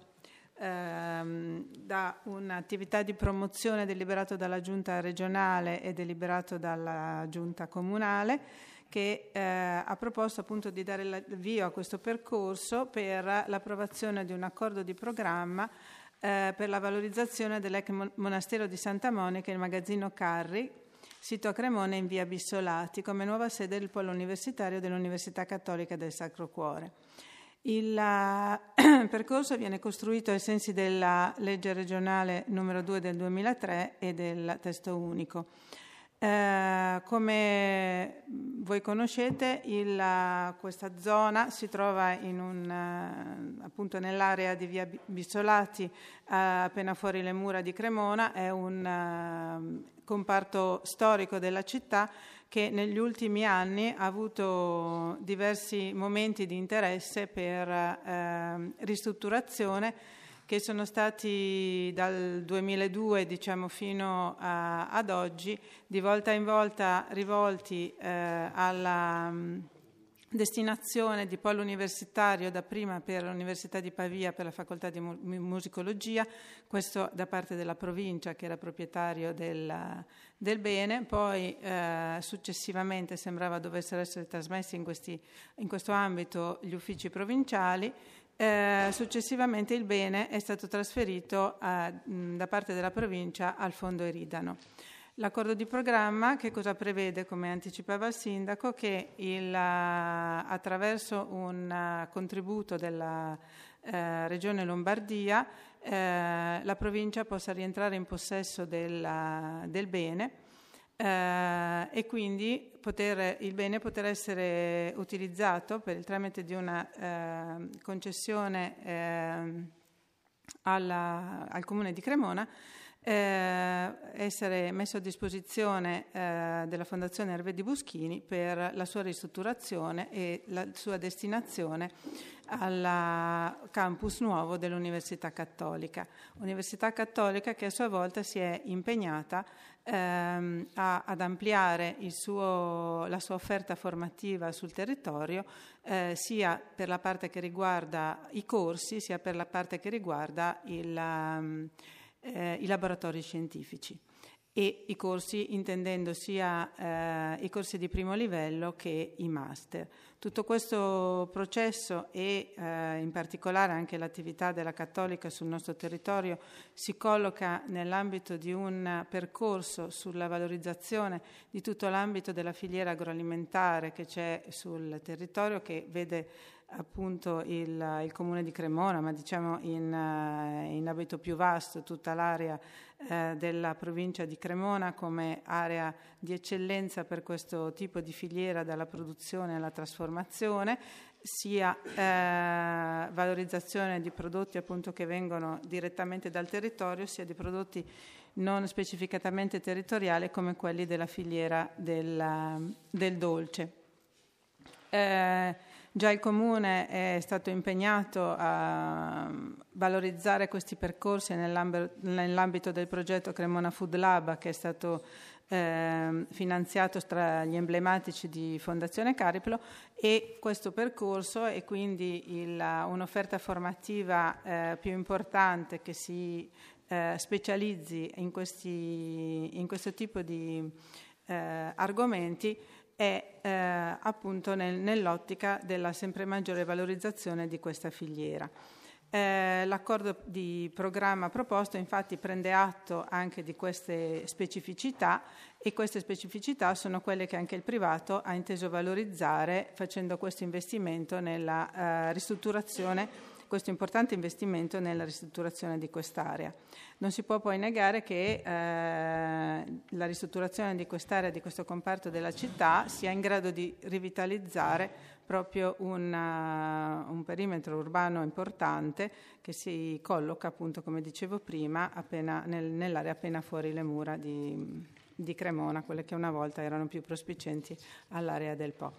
da un'attività di promozione deliberato dalla Giunta regionale e deliberato dalla Giunta comunale, che ha proposto appunto di dare l'avvio a questo percorso per l'approvazione di un accordo di programma per la valorizzazione dell'ex monastero di Santa Monica e il magazzino Carri, sito a Cremona in via Bissolati, come nuova sede del polo universitario dell'Università Cattolica del Sacro Cuore. Il percorso viene costruito ai sensi della legge regionale numero 2 del 2003 e del testo unico. Come voi conoscete, questa zona si trova appunto nell'area di via Bissolati, appena fuori le mura di Cremona. È un comparto storico della città che negli ultimi anni ha avuto diversi momenti di interesse per ristrutturazione, che sono stati dal 2002 fino ad oggi di volta in volta rivolti alla destinazione di polo universitario, dapprima per l'Università di Pavia per la facoltà di musicologia, questo da parte della provincia che era proprietario del bene, poi successivamente sembrava dovessero essere trasmessi in questo ambito gli uffici provinciali. Successivamente il bene è stato trasferito da parte della provincia al fondo Eridano. L'accordo di programma che cosa prevede, come anticipava il sindaco, che attraverso un contributo della Regione Lombardia la provincia possa rientrare in possesso del bene e quindi il bene poter essere utilizzato per il tramite di una concessione al Comune di Cremona, essere messo a disposizione della Fondazione Hervé di Buschini per la sua ristrutturazione e la sua destinazione al campus nuovo dell'Università Cattolica. Università Cattolica che a sua volta si è impegnata ad ampliare la sua offerta formativa sul territorio, sia per la parte che riguarda i corsi, sia per la parte che riguarda i laboratori scientifici e i corsi, intendendo sia i corsi di primo livello che i master. Tutto questo processo e in particolare anche l'attività della Cattolica sul nostro territorio si colloca nell'ambito di un percorso sulla valorizzazione di tutto l'ambito della filiera agroalimentare che c'è sul territorio, che vede appunto il Comune di Cremona, ma diciamo in ambito più vasto tutta l'area della provincia di Cremona come area di eccellenza per questo tipo di filiera, dalla produzione alla trasformazione, sia valorizzazione di prodotti appunto che vengono direttamente dal territorio, sia di prodotti non specificatamente territoriali come quelli della filiera del dolce. Già il Comune è stato impegnato a valorizzare questi percorsi nell'ambito del progetto Cremona Food Lab, che è stato finanziato tra gli emblematici di Fondazione Cariplo, e questo percorso e quindi un'offerta formativa più importante che si specializzi in questo tipo di argomenti è appunto nell'ottica della sempre maggiore valorizzazione di questa filiera. L'accordo di programma proposto infatti prende atto anche di queste specificità, e queste specificità sono quelle che anche il privato ha inteso valorizzare facendo questo investimento nella ristrutturazione, questo importante investimento nella ristrutturazione di quest'area. Non si può poi negare che la ristrutturazione di quest'area, di questo comparto della città, sia in grado di rivitalizzare proprio un perimetro urbano importante che si colloca appunto, come dicevo prima, nell'area appena fuori le mura di Cremona, quelle che una volta erano più prospicienti all'area del Po.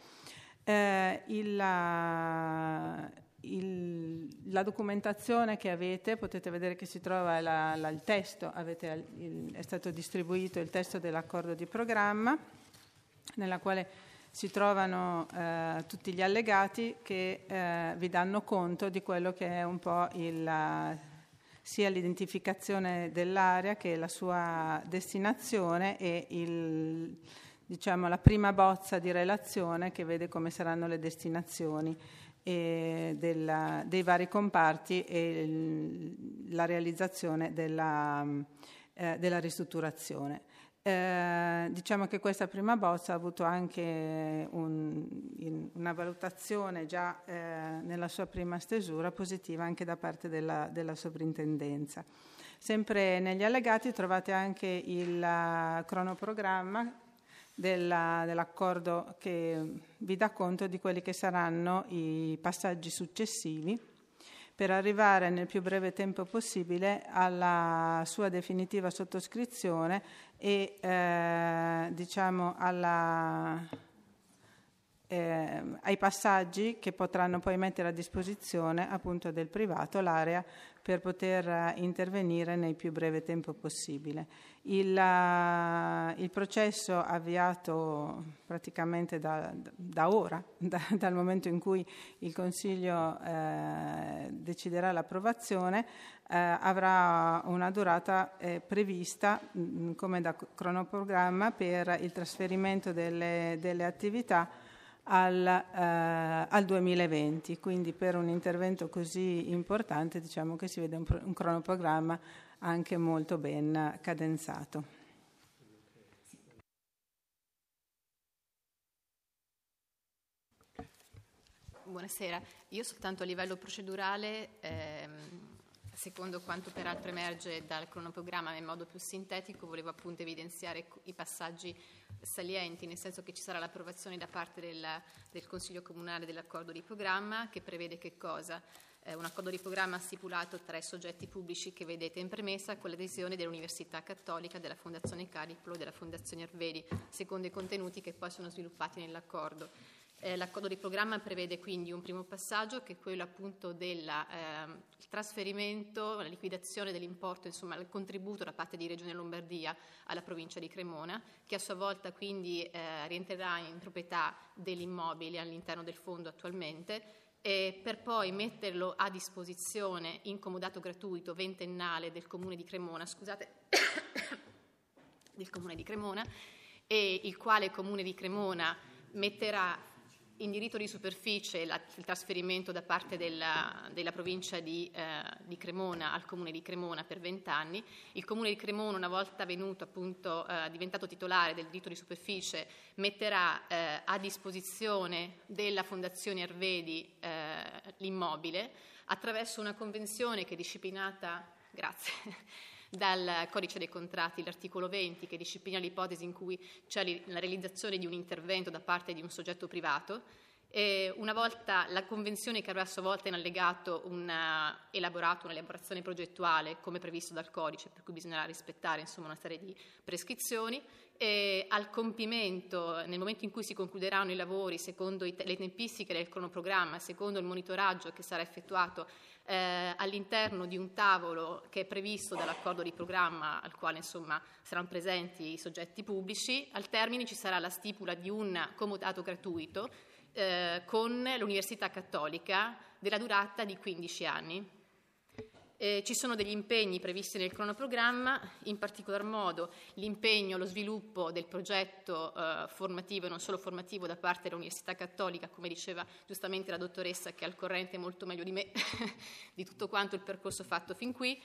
La documentazione che avete, potete vedere che si trova il testo, è stato distribuito il testo dell'accordo di programma, nella quale si trovano tutti gli allegati che vi danno conto di quello che è un po' sia l'identificazione dell'area che la sua destinazione e la prima bozza di relazione che vede come saranno le destinazioni dei vari comparti e la realizzazione della ristrutturazione. Diciamo che questa prima bozza ha avuto anche una valutazione già nella sua prima stesura positiva anche da parte della sovrintendenza. Sempre negli allegati trovate anche il cronoprogramma dell'accordo che vi dà conto di quelli che saranno i passaggi successivi per arrivare nel più breve tempo possibile alla sua definitiva sottoscrizione e ai passaggi che potranno poi mettere a disposizione appunto del privato l'area per poter intervenire nel più breve tempo possibile. Il processo avviato praticamente da ora, dal momento in cui il Consiglio deciderà l'approvazione, avrà una durata prevista come da cronoprogramma per il trasferimento delle attività al 2020. Quindi per un intervento così importante diciamo che si vede un cronoprogramma anche molto ben cadenzato. Buonasera, io soltanto a livello procedurale, secondo quanto peraltro emerge dal cronoprogramma in modo più sintetico, volevo appunto evidenziare i passaggi salienti, nel senso che ci sarà l'approvazione da parte del Consiglio Comunale dell'accordo di programma, che prevede che cosa? Un accordo di programma stipulato tra i soggetti pubblici che vedete in premessa con l'adesione dell'Università Cattolica, della Fondazione Cariplo, della Fondazione Arvedi, secondo i contenuti che poi sono sviluppati nell'accordo. L'accordo di programma prevede quindi un primo passaggio che è quello appunto del trasferimento, la liquidazione dell'importo, insomma il contributo da parte di Regione Lombardia alla provincia di Cremona, che a sua volta quindi rientrerà in proprietà dell'immobile all'interno del fondo attualmente, per poi metterlo a disposizione in comodato gratuito ventennale del Comune di Cremona, del Comune di Cremona, e il quale Comune di Cremona metterà in diritto di superficie il trasferimento da parte della provincia di Cremona al Comune di Cremona per 20 anni. Il Comune di Cremona, una volta venuto appunto diventato titolare del diritto di superficie, metterà a disposizione della Fondazione Arvedi l'immobile attraverso una convenzione che è disciplinata, grazie, dal Codice dei Contratti, l'articolo 20, che disciplina l'ipotesi in cui c'è la realizzazione di un intervento da parte di un soggetto privato. E una volta la convenzione, che avrà a sua volta in allegato un'elaborazione progettuale come previsto dal codice, per cui bisognerà rispettare insomma una serie di prescrizioni, e al compimento, nel momento in cui si concluderanno i lavori secondo le tempistiche del cronoprogramma, secondo il monitoraggio che sarà effettuato all'interno di un tavolo che è previsto dall'accordo di programma al quale insomma saranno presenti i soggetti pubblici, al termine ci sarà la stipula di un comodato gratuito con l'Università Cattolica della durata di 15 anni. Ci sono degli impegni previsti nel cronoprogramma, in particolar modo l'impegno allo sviluppo del progetto formativo e non solo formativo da parte dell'Università Cattolica, come diceva giustamente la dottoressa che è al corrente molto meglio di me di tutto quanto il percorso fatto fin qui,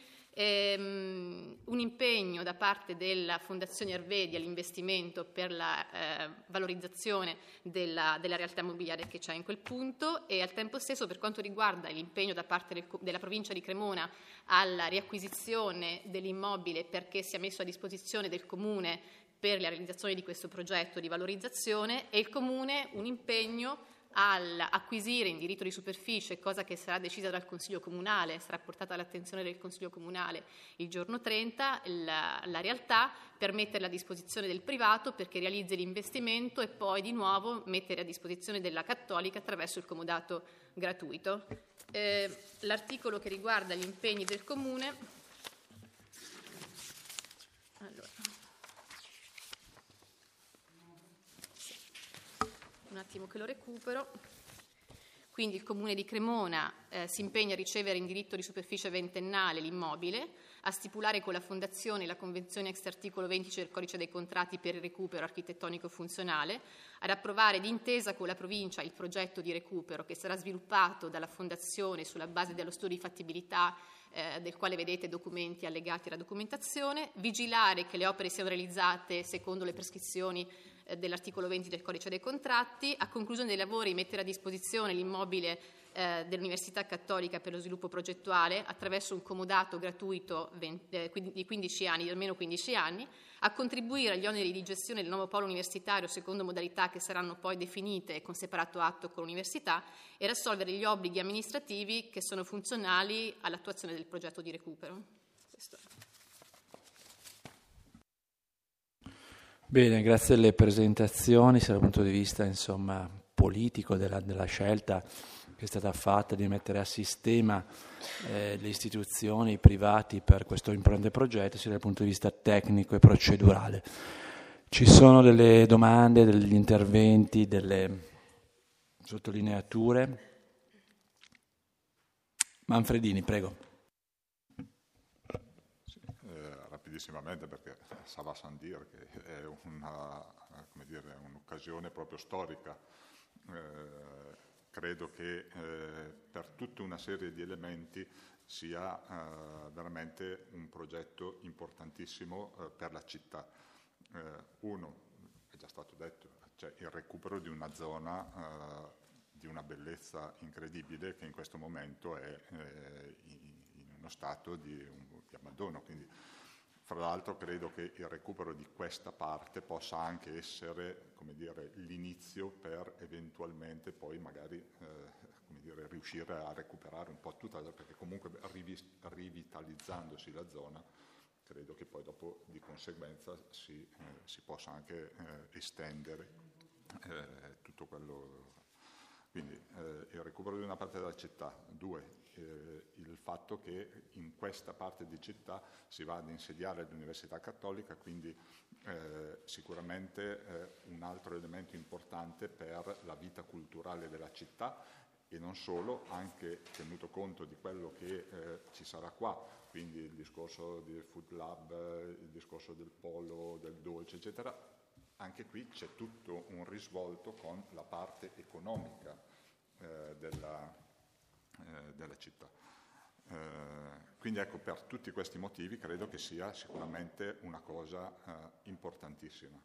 un impegno da parte della Fondazione Arvedi all'investimento per la valorizzazione della realtà immobiliare che c'è in quel punto, e al tempo stesso per quanto riguarda l'impegno da parte della provincia di Cremona alla riacquisizione dell'immobile perché sia messo a disposizione del Comune per la realizzazione di questo progetto di valorizzazione, e il Comune un impegno all'acquisire in diritto di superficie, cosa che sarà decisa dal Consiglio Comunale, sarà portata all'attenzione del Consiglio Comunale il giorno 30, la realtà, per metterla a disposizione del privato perché realizzi l'investimento e poi di nuovo mettere a disposizione della Cattolica attraverso il comodato gratuito. L'articolo che riguarda gli impegni del Comune, allora, un attimo che lo recupero. Quindi il Comune di Cremona si impegna a ricevere in diritto di superficie ventennale l'immobile, a stipulare con la Fondazione la convenzione ex articolo 20 del Codice dei Contratti per il recupero architettonico funzionale, ad approvare d'intesa con la provincia il progetto di recupero che sarà sviluppato dalla Fondazione sulla base dello studio di fattibilità del quale vedete documenti allegati alla documentazione, vigilare che le opere siano realizzate secondo le prescrizioni dell'articolo 20 del Codice dei Contratti, a conclusione dei lavori mettere a disposizione l'immobile dell'Università Cattolica per lo sviluppo progettuale attraverso un comodato gratuito di 15 anni, di almeno 15 anni, a contribuire agli oneri di gestione del nuovo polo universitario secondo modalità che saranno poi definite con separato atto con l'Università, e ad assolvere gli obblighi amministrativi che sono funzionali all'attuazione del progetto di recupero. Questo. Bene, grazie alle presentazioni, sia dal punto di vista insomma, politico della scelta che è stata fatta di mettere a sistema le istituzioni, i privati per questo importante progetto, sia dal punto di vista tecnico e procedurale. Ci sono delle domande, degli interventi, delle sottolineature? Manfredini, prego. Rapidissimamente, perché ça va sans dire che è un'occasione proprio storica credo che per tutta una serie di elementi sia veramente un progetto importantissimo per la città. Uno, è già stato detto, cioè il recupero di una zona di una bellezza incredibile che in questo momento è in uno stato di abbandono. Quindi, fra l'altro, credo che il recupero di questa parte possa anche essere, come dire, l'inizio per eventualmente poi magari come dire, riuscire a recuperare un po' tutta, perché comunque rivitalizzandosi la zona credo che poi dopo di conseguenza si possa anche estendere tutto quello. Quindi il recupero di una parte della città. Due, il fatto che in questa parte di città si va ad insediare l'Università Cattolica, quindi sicuramente un altro elemento importante per la vita culturale della città, e non solo, anche tenuto conto di quello che ci sarà qua, quindi il discorso del Food Lab, il discorso del polo, del dolce, eccetera. Anche qui c'è tutto un risvolto con la parte economica della città. Quindi ecco, per tutti questi motivi credo che sia sicuramente una cosa importantissima.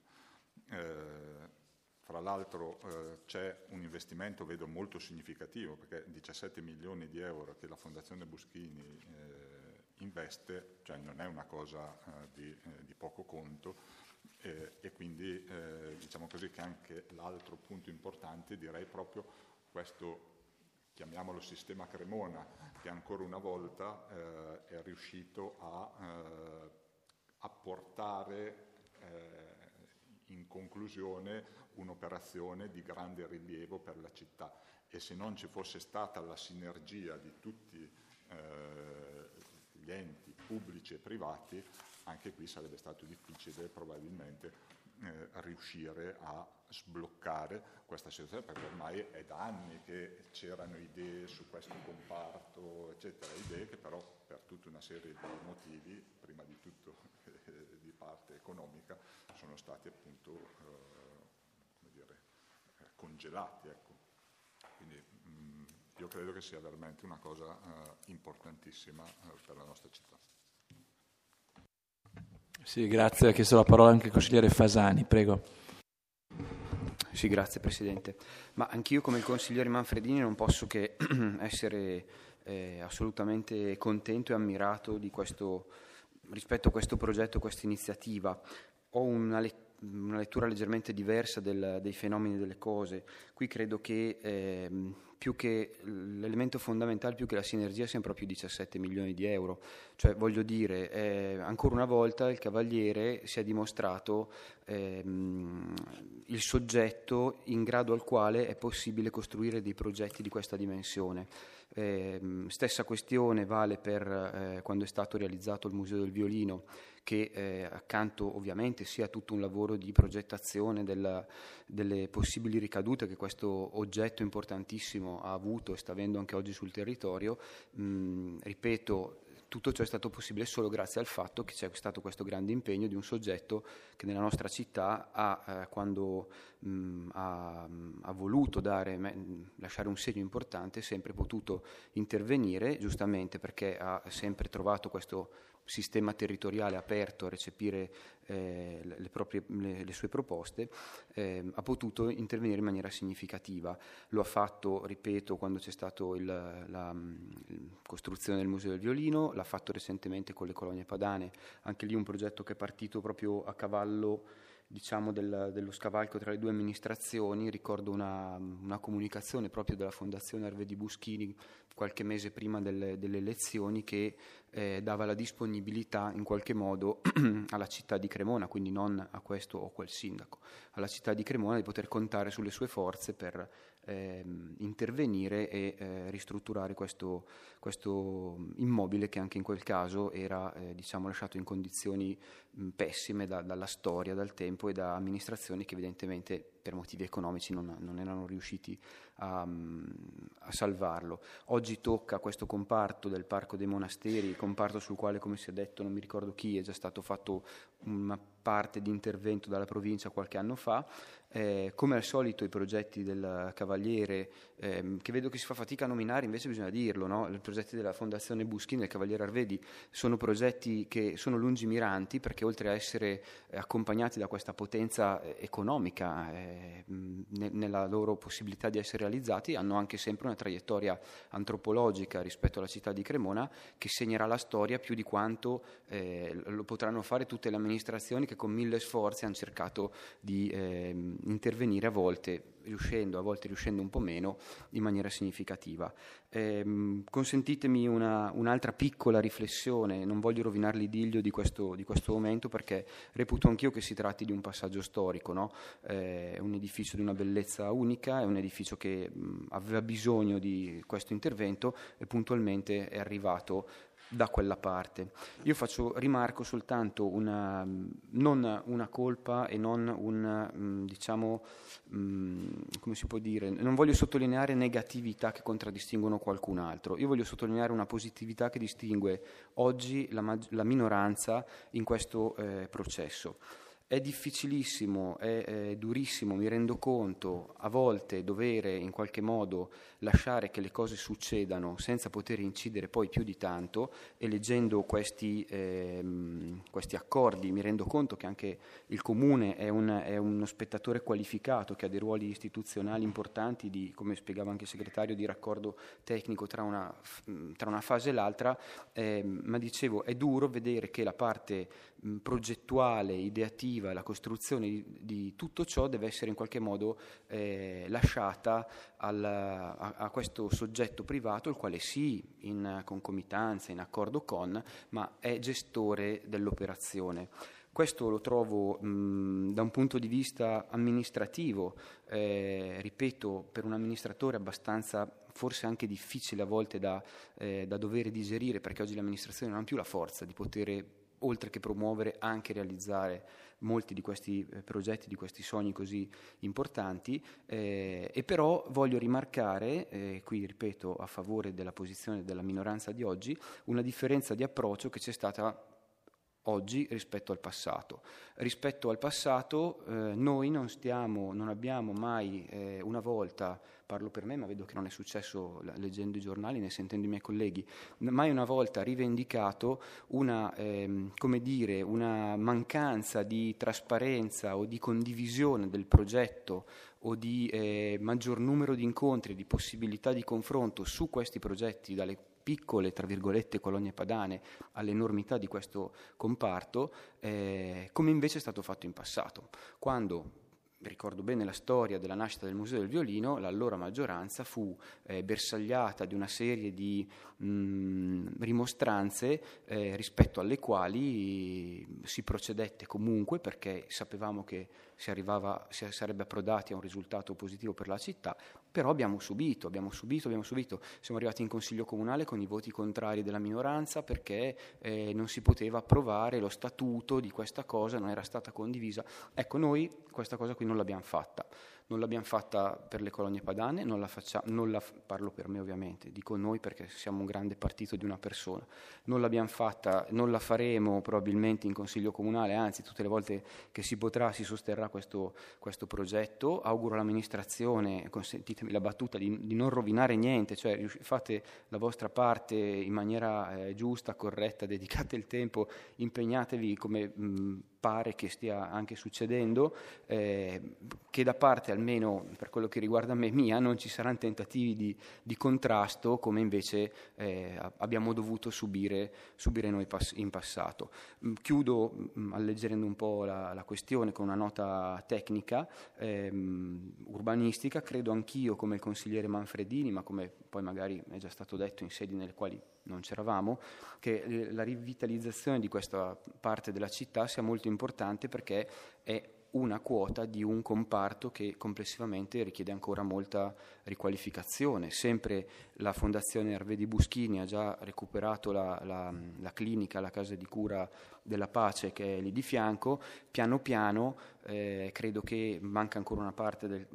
Fra l'altro c'è un investimento, vedo, molto significativo, perché 17 milioni di euro che la Fondazione Buschini investe, cioè non è una cosa di poco conto, e quindi diciamo così che anche l'altro punto importante, direi proprio questo, chiamiamolo sistema Cremona, che ancora una volta è riuscito a portare in conclusione un'operazione di grande rilievo per la città, e se non ci fosse stata la sinergia di tutti gli enti pubblici e privati, anche qui sarebbe stato difficile probabilmente riuscire a sbloccare questa situazione, perché ormai è da anni che c'erano idee su questo comparto, eccetera, idee che però per tutta una serie di motivi, prima di tutto di parte economica, sono stati appunto come dire, congelati. Ecco. Quindi io credo che sia veramente una cosa importantissima per la nostra città. Sì, grazie. Ha chiesto la parola anche il consigliere Fasani, prego. Sì, grazie Presidente. Ma anch'io come il consigliere Manfredini non posso che essere assolutamente contento e ammirato di rispetto a questo progetto, questa iniziativa. Ho una lettura leggermente diversa dei fenomeni delle cose. Qui credo che più che l'elemento fondamentale, più che la sinergia, siano proprio 17 milioni di euro. Cioè, voglio dire, ancora una volta il Cavaliere si è dimostrato il soggetto in grado al quale è possibile costruire dei progetti di questa dimensione. Stessa questione vale per quando è stato realizzato il Museo del Violino, che accanto ovviamente sia tutto un lavoro di progettazione delle possibili ricadute che questo oggetto importantissimo ha avuto e sta avendo anche oggi sul territorio, ripeto, tutto ciò è stato possibile solo grazie al fatto che c'è stato questo grande impegno di un soggetto che nella nostra città quando ha voluto lasciare un segno importante, è sempre potuto intervenire, giustamente perché ha sempre trovato questo sistema territoriale aperto a recepire le sue proposte, ha potuto intervenire in maniera significativa. Lo ha fatto, ripeto, quando c'è stata la costruzione del Museo del Violino, l'ha fatto recentemente con le colonie padane, anche lì un progetto che è partito proprio a cavallo, diciamo, dello scavalco tra le due amministrazioni. Ricordo una comunicazione proprio della Fondazione Arvedi Buschini qualche mese prima delle elezioni che dava la disponibilità in qualche modo alla città di Cremona, quindi non a questo o quel sindaco, alla città di Cremona, di poter contare sulle sue forze per intervenire e ristrutturare questo immobile che anche in quel caso era diciamo lasciato in condizioni pessime dalla storia, dal tempo e da amministrazioni che evidentemente per motivi economici non erano riusciti a salvarlo. Oggi tocca questo comparto del Parco dei Monasteri, comparto sul quale, come si è detto, non mi ricordo chi, è già stato fatto una parte di intervento dalla provincia qualche anno fa. Come al solito i progetti del Cavaliere, che vedo che si fa fatica a nominare, invece bisogna dirlo, no? I progetti della Fondazione Buschini e del Cavaliere Arvedi sono progetti che sono lungimiranti, perché oltre a essere accompagnati da questa potenza economica nella loro possibilità di essere realizzati, hanno anche sempre una traiettoria antropologica rispetto alla città di Cremona che segnerà la storia più di quanto lo potranno fare tutte le amministrazioni che con 1000 sforzi hanno cercato di intervenire, a volte riuscendo un po' meno, in maniera significativa. Consentitemi un'altra piccola riflessione, non voglio rovinare l'idillio di questo momento, perché reputo anch'io che si tratti di un passaggio storico, no? È un edificio di una bellezza unica, è un edificio che aveva bisogno di questo intervento e puntualmente è arrivato da quella parte. Io rimarco soltanto non una colpa e non come si può dire, non voglio sottolineare negatività che contraddistinguono qualcun altro, io voglio sottolineare una positività che distingue oggi la minoranza in questo processo. È difficilissimo, è durissimo, mi rendo conto, a volte dovere in qualche modo lasciare che le cose succedano senza poter incidere poi più di tanto, e leggendo questi accordi mi rendo conto che anche il Comune è uno spettatore qualificato che ha dei ruoli istituzionali importanti come spiegava anche il segretario, di raccordo tecnico tra una fase e l'altra, ma dicevo, è duro vedere che la parte progettuale, ideativa, la costruzione di tutto ciò deve essere in qualche modo lasciata a questo soggetto privato, il quale sì, in concomitanza, in accordo con, ma è gestore dell'operazione. Questo lo trovo da un punto di vista amministrativo, ripeto, per un amministratore abbastanza forse anche difficile a volte da dover digerire, perché oggi le amministrazioni non hanno più la forza di poter, oltre che promuovere, anche realizzare molti di questi progetti, di questi sogni così importanti, e però voglio rimarcare, qui ripeto a favore della posizione della minoranza di oggi, una differenza di approccio che c'è stata oggi rispetto al passato. Rispetto al passato noi non abbiamo mai una volta, parlo per me ma vedo che non è successo leggendo i giornali né sentendo i miei colleghi, mai una volta rivendicato una mancanza di trasparenza o di condivisione del progetto o di maggior numero di incontri, di possibilità di confronto su questi progetti, dalle piccole, tra virgolette, colonie padane all'enormità di questo comparto, come invece è stato fatto in passato, quando, ricordo bene la storia della nascita del Museo del Violino, l'allora maggioranza fu bersagliata di una serie di rimostranze rispetto alle quali si procedette comunque, perché sapevamo che si sarebbe approdati a un risultato positivo per la città, però abbiamo subito, siamo arrivati in Consiglio Comunale con i voti contrari della minoranza perché non si poteva approvare lo statuto di questa cosa, non era stata condivisa. Ecco, noi questa cosa qui non l'abbiamo fatta per le colonie padane, parlo per me ovviamente, dico noi perché siamo un grande partito di una persona, non l'abbiamo fatta, non la faremo probabilmente in Consiglio Comunale, anzi tutte le volte che si potrà si sosterrà questo progetto. Auguro all'amministrazione, consentitemi la battuta, di non rovinare niente, cioè fate la vostra parte in maniera giusta, corretta, dedicate il tempo, impegnatevi come pare che stia anche succedendo, che da parte, almeno per quello che riguarda me, mia, non ci saranno tentativi di contrasto come invece abbiamo dovuto subire noi in passato. Chiudo alleggerendo un po' la questione con una nota tecnica, urbanistica. Credo anch'io, come il consigliere Manfredini, ma come poi magari è già stato detto in sedi nelle quali non c'eravamo, che la rivitalizzazione di questa parte della città sia molto importante, perché è una quota di un comparto che complessivamente richiede ancora molta riqualificazione. Sempre la Fondazione Arvedi Buschini ha già recuperato la clinica, la casa di cura della Pace che è lì di fianco. Piano piano credo che manca ancora una parte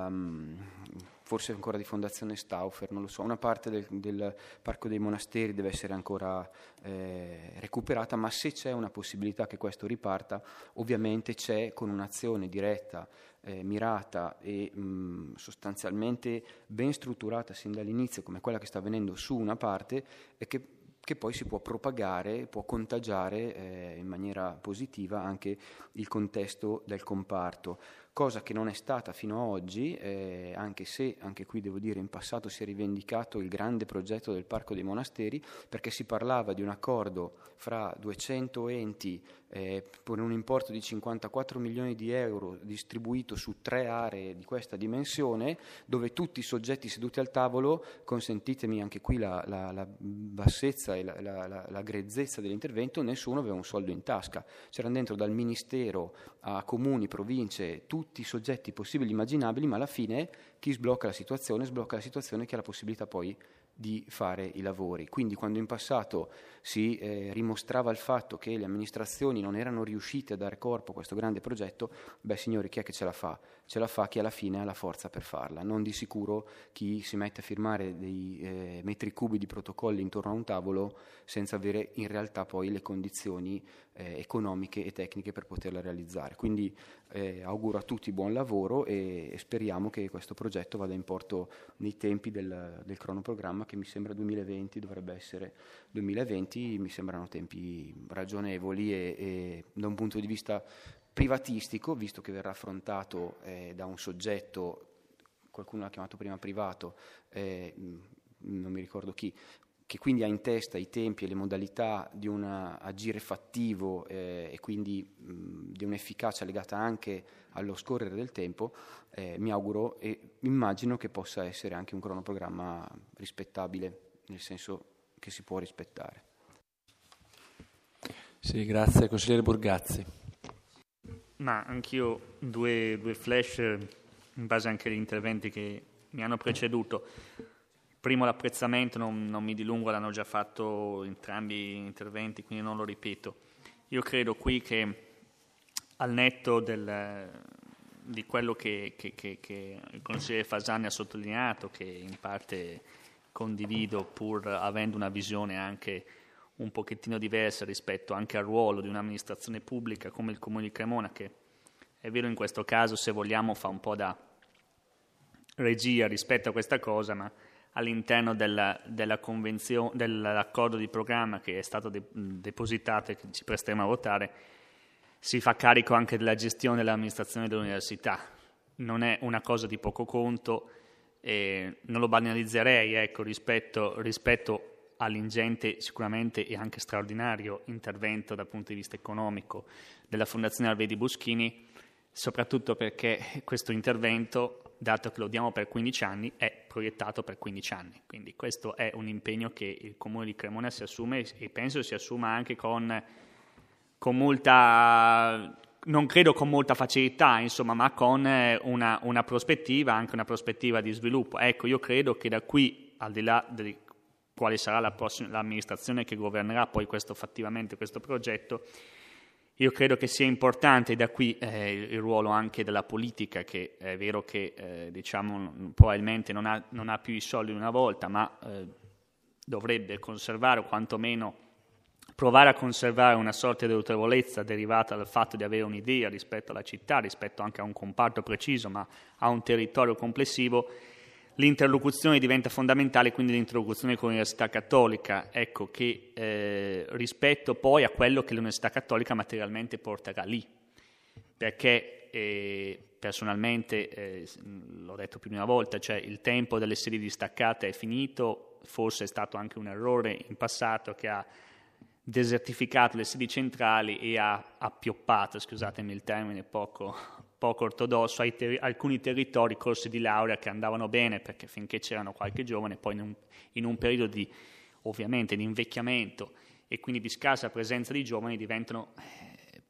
forse ancora di Fondazione Stauffer, non lo so, una parte del Parco dei Monasteri deve essere ancora recuperata, ma se c'è una possibilità che questo riparta, ovviamente c'è con un'azione diretta, mirata e sostanzialmente ben strutturata sin dall'inizio, come quella che sta avvenendo su una parte, e che poi si può propagare, può contagiare in maniera positiva anche il contesto del comparto, cosa che non è stata fino ad oggi, anche se, anche qui devo dire, in passato si è rivendicato il grande progetto del Parco dei Monasteri, perché si parlava di un accordo fra 200 enti per un importo di 54 milioni di euro distribuito su 3 aree di questa dimensione, dove tutti i soggetti seduti al tavolo, consentitemi anche qui la bassezza e la grezzezza dell'intervento, nessuno aveva un soldo in tasca. C'erano dentro dal Ministero a comuni, province, tutti i soggetti possibili e immaginabili, ma alla fine chi sblocca la situazione che ha la possibilità poi di fare i lavori. Quindi quando in passato si rimostrava il fatto che le amministrazioni non erano riuscite a dare corpo a questo grande progetto, signori, chi è che ce la fa? Ce la fa chi alla fine ha la forza per farla, non di sicuro chi si mette a firmare dei metri cubi di protocolli intorno a un tavolo senza avere in realtà poi le condizioni economiche e tecniche per poterla realizzare. Quindi auguro a tutti buon lavoro e speriamo che questo progetto vada in porto nei tempi del cronoprogramma, che mi sembra 2020, dovrebbe essere 2020, mi sembrano tempi ragionevoli e da un punto di vista privatistico, visto che verrà affrontato da un soggetto, qualcuno l'ha chiamato prima privato, non mi ricordo chi, che quindi ha in testa i tempi e le modalità di un agire fattivo e quindi di un'efficacia legata anche allo scorrere del tempo, mi auguro e immagino che possa essere anche un cronoprogramma rispettabile, nel senso che si può rispettare. Sì, grazie. Consigliere Burgazzi. Ma anch'io due flash in base anche agli interventi che mi hanno preceduto. Primo, l'apprezzamento, non mi dilungo, l'hanno già fatto entrambi gli interventi, quindi non lo ripeto. Io credo qui che al netto di quello che il consigliere Fasani ha sottolineato, che in parte condivido, pur avendo una visione anche un pochettino diversa rispetto anche al ruolo di un'amministrazione pubblica come il Comune di Cremona, che è vero in questo caso, se vogliamo, fa un po' da regia rispetto a questa cosa, ma all'interno della convenzione, dell'accordo di programma che è stato depositato e che ci presteremo a votare, si fa carico anche della gestione dell'amministrazione dell'università. Non è una cosa di poco conto, non lo banalizzerei, rispetto all'ingente sicuramente e anche straordinario intervento dal punto di vista economico della Fondazione Arvedi Buschini, soprattutto perché questo intervento, dato che lo diamo per 15 anni, è proiettato per 15 anni. Quindi questo è un impegno che il Comune di Cremona si assume e penso si assuma anche con molta, non credo con molta facilità, insomma, ma con una prospettiva, anche una prospettiva di sviluppo. Ecco, io credo che da qui, al di là di quale sarà l'amministrazione che governerà poi fattivamente questo progetto, io credo che sia importante da qui il ruolo anche della politica, che è vero che probabilmente non ha più i soldi di una volta, ma dovrebbe conservare o quantomeno provare a conservare una sorta di autorevolezza derivata dal fatto di avere un'idea rispetto alla città, rispetto anche a un comparto preciso, ma a un territorio complessivo. L'interlocuzione diventa fondamentale, quindi l'interlocuzione con l'Università Cattolica, ecco, che rispetto poi a quello che l'Università Cattolica materialmente porterà lì, perché personalmente, l'ho detto più di una volta, cioè il tempo delle sedi distaccate è finito, forse è stato anche un errore in passato che ha desertificato le sedi centrali e ha appioppato, scusatemi il termine poco ortodosso, alcuni territori, corsi di laurea che andavano bene perché finché c'erano qualche giovane, poi in un periodo ovviamente di invecchiamento e quindi di scarsa presenza di giovani diventano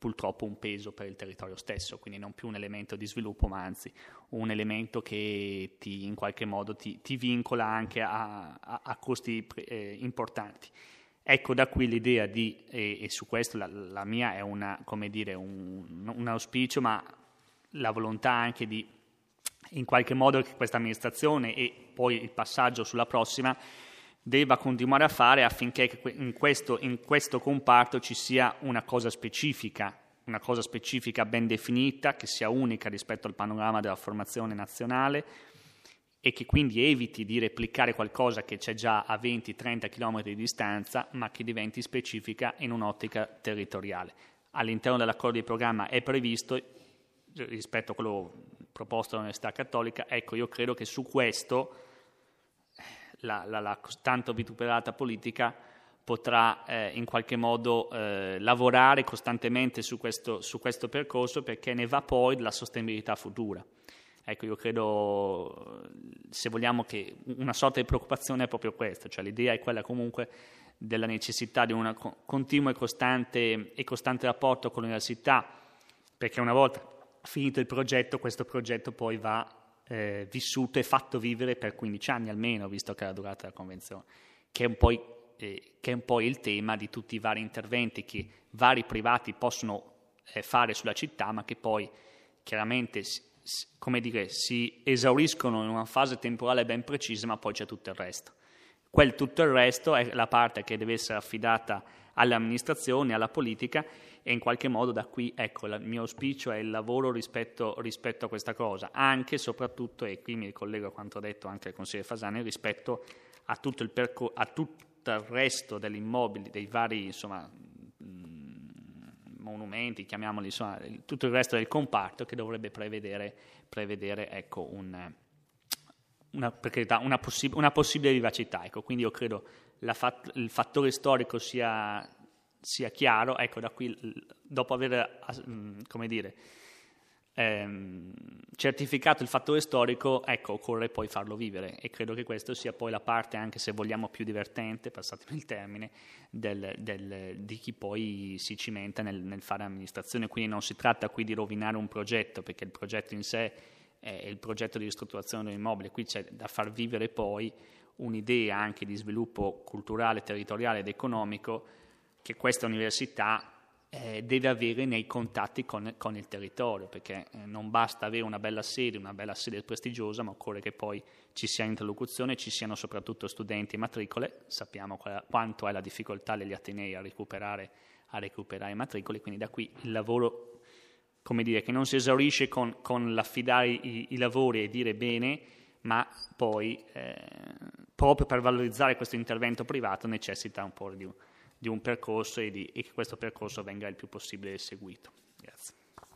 purtroppo un peso per il territorio stesso, quindi non più un elemento di sviluppo, ma anzi un elemento che in qualche modo ti vincola anche a costi importanti. Ecco, da qui l'idea e su questo la mia è un auspicio, ma la volontà anche di in qualche modo che questa amministrazione e poi il passaggio sulla prossima debba continuare a fare affinché in questo comparto ci sia una cosa specifica ben definita, che sia unica rispetto al panorama della formazione nazionale e che quindi eviti di replicare qualcosa che c'è già a 20-30 km di distanza, ma che diventi specifica in un'ottica territoriale. All'interno dell'accordo di programma è previsto, rispetto a quello proposto dall'Università Cattolica, ecco, io credo che su questo la tanto vituperata politica potrà in qualche modo lavorare costantemente su questo percorso, perché ne va poi della sostenibilità futura. Ecco, io credo, se vogliamo, che una sorta di preoccupazione è proprio questa, cioè l'idea è quella comunque della necessità di un continuo e costante rapporto con l'università, perché una volta finito il progetto, questo progetto poi va vissuto e fatto vivere per 15 anni almeno, visto che è la durata della convenzione, che è un po' il tema di tutti i vari interventi che vari privati possono fare sulla città, ma che poi chiaramente si esauriscono in una fase temporale ben precisa, ma poi c'è tutto il resto. Tutto il resto è la parte che deve essere affidata alle amministrazioni, alla politica, e in qualche modo da qui, ecco, il mio auspicio è il lavoro rispetto a questa cosa, anche e soprattutto, e qui mi ricollego a quanto ha detto anche il consigliere Fasani, rispetto a tutto il resto degli immobili, dei vari monumenti, chiamiamoli, tutto il resto del comparto, che dovrebbe prevedere ecco, una possibile vivacità. Ecco, quindi io credo il fattore storico sia chiaro. Ecco, da qui, dopo aver certificato il fattore storico, ecco, occorre poi farlo vivere, e credo che questo sia poi la parte, anche se vogliamo, più divertente, passatemi il termine, di chi poi si cimenta nel fare amministrazione. Quindi non si tratta qui di rovinare un progetto, perché il progetto in sé è il progetto di ristrutturazione dell'immobile. Qui c'è da far vivere poi un'idea anche di sviluppo culturale, territoriale ed economico che questa università deve avere nei contatti con il territorio, perché non basta avere una bella sede prestigiosa, ma occorre che poi ci sia interlocuzione, ci siano soprattutto studenti e matricole. Sappiamo quanto è la difficoltà degli atenei a recuperare matricole, quindi da qui il lavoro, che non si esaurisce con l'affidare i lavori e dire bene, ma poi proprio per valorizzare questo intervento privato necessita un po' di un percorso e che questo percorso venga il più possibile seguito. Grazie.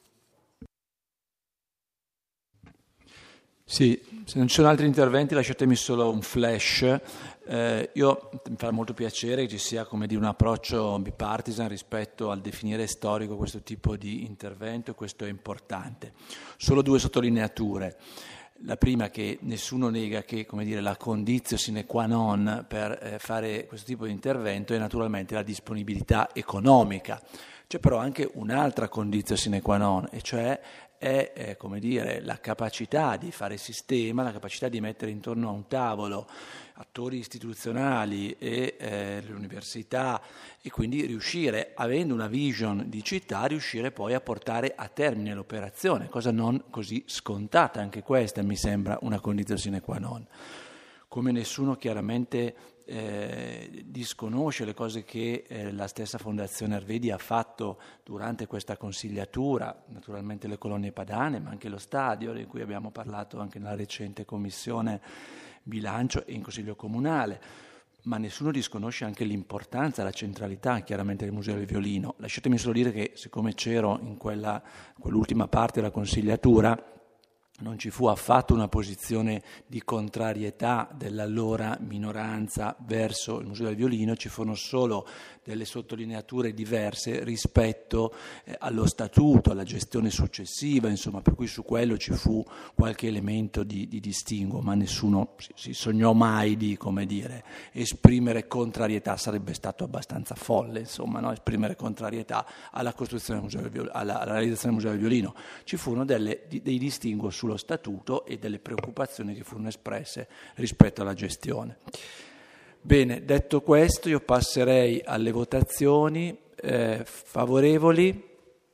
Sì, se non ci sono altri interventi lasciatemi solo un flash. Mi fa molto piacere che ci sia un approccio bipartisan rispetto al definire storico questo tipo di intervento, e questo è importante. Solo 2 sottolineature. La prima, che nessuno nega che la condizio sine qua non per fare questo tipo di intervento è naturalmente la disponibilità economica. C'è però anche un'altra condizio sine qua non, e cioè è la capacità di fare sistema, la capacità di mettere intorno a un tavolo attori istituzionali e le università, e quindi riuscire, avendo una vision di città, riuscire poi a portare a termine l'operazione, cosa non così scontata. Anche questa mi sembra una condizione sine qua non. Come nessuno chiaramente disconosce le cose che la stessa Fondazione Arvedi ha fatto durante questa consigliatura, naturalmente le colonie padane, ma anche lo stadio, di cui abbiamo parlato anche nella recente commissione bilancio e in Consiglio Comunale, ma nessuno disconosce anche l'importanza, la centralità chiaramente del Museo del Violino. Lasciatemi solo dire che, siccome c'ero in quell'ultima parte della consigliatura, non ci fu affatto una posizione di contrarietà dell'allora minoranza verso il Museo del Violino, ci furono solo delle sottolineature diverse rispetto allo statuto, alla gestione successiva, insomma, per cui su quello ci fu qualche elemento di distinguo, ma nessuno si sognò mai di, come dire, esprimere contrarietà, sarebbe stato abbastanza folle, insomma, no? Esprimere contrarietà alla costruzione del Museo del Violino, alla realizzazione del Museo del Violino. Ci furono dei distinguo sullo statuto e delle preoccupazioni che furono espresse rispetto alla gestione. Bene, detto questo, io passerei alle votazioni. Favorevoli: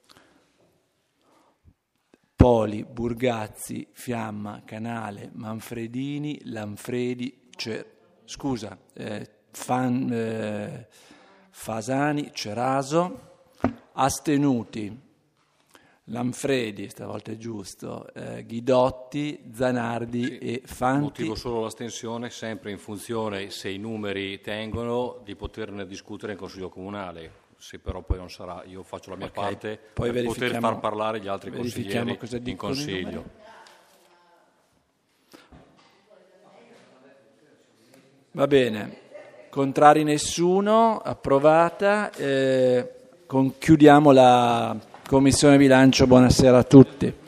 Poli, Burgazzi, Fiamma, Canale, Manfredini, Lanfredi, Fasani, Ceraso. Astenuti: Lanfredi, stavolta è giusto, Ghidotti, Zanardi e Fanti. Motivo solo l'astensione, sempre in funzione, se i numeri tengono, di poterne discutere in Consiglio Comunale. Se però poi non sarà, io faccio la mia parte poi per poter far parlare gli altri consiglieri in Consiglio. Va bene, contrari nessuno, approvata. Chiudiamo la Commissione Bilancio, buonasera a tutti.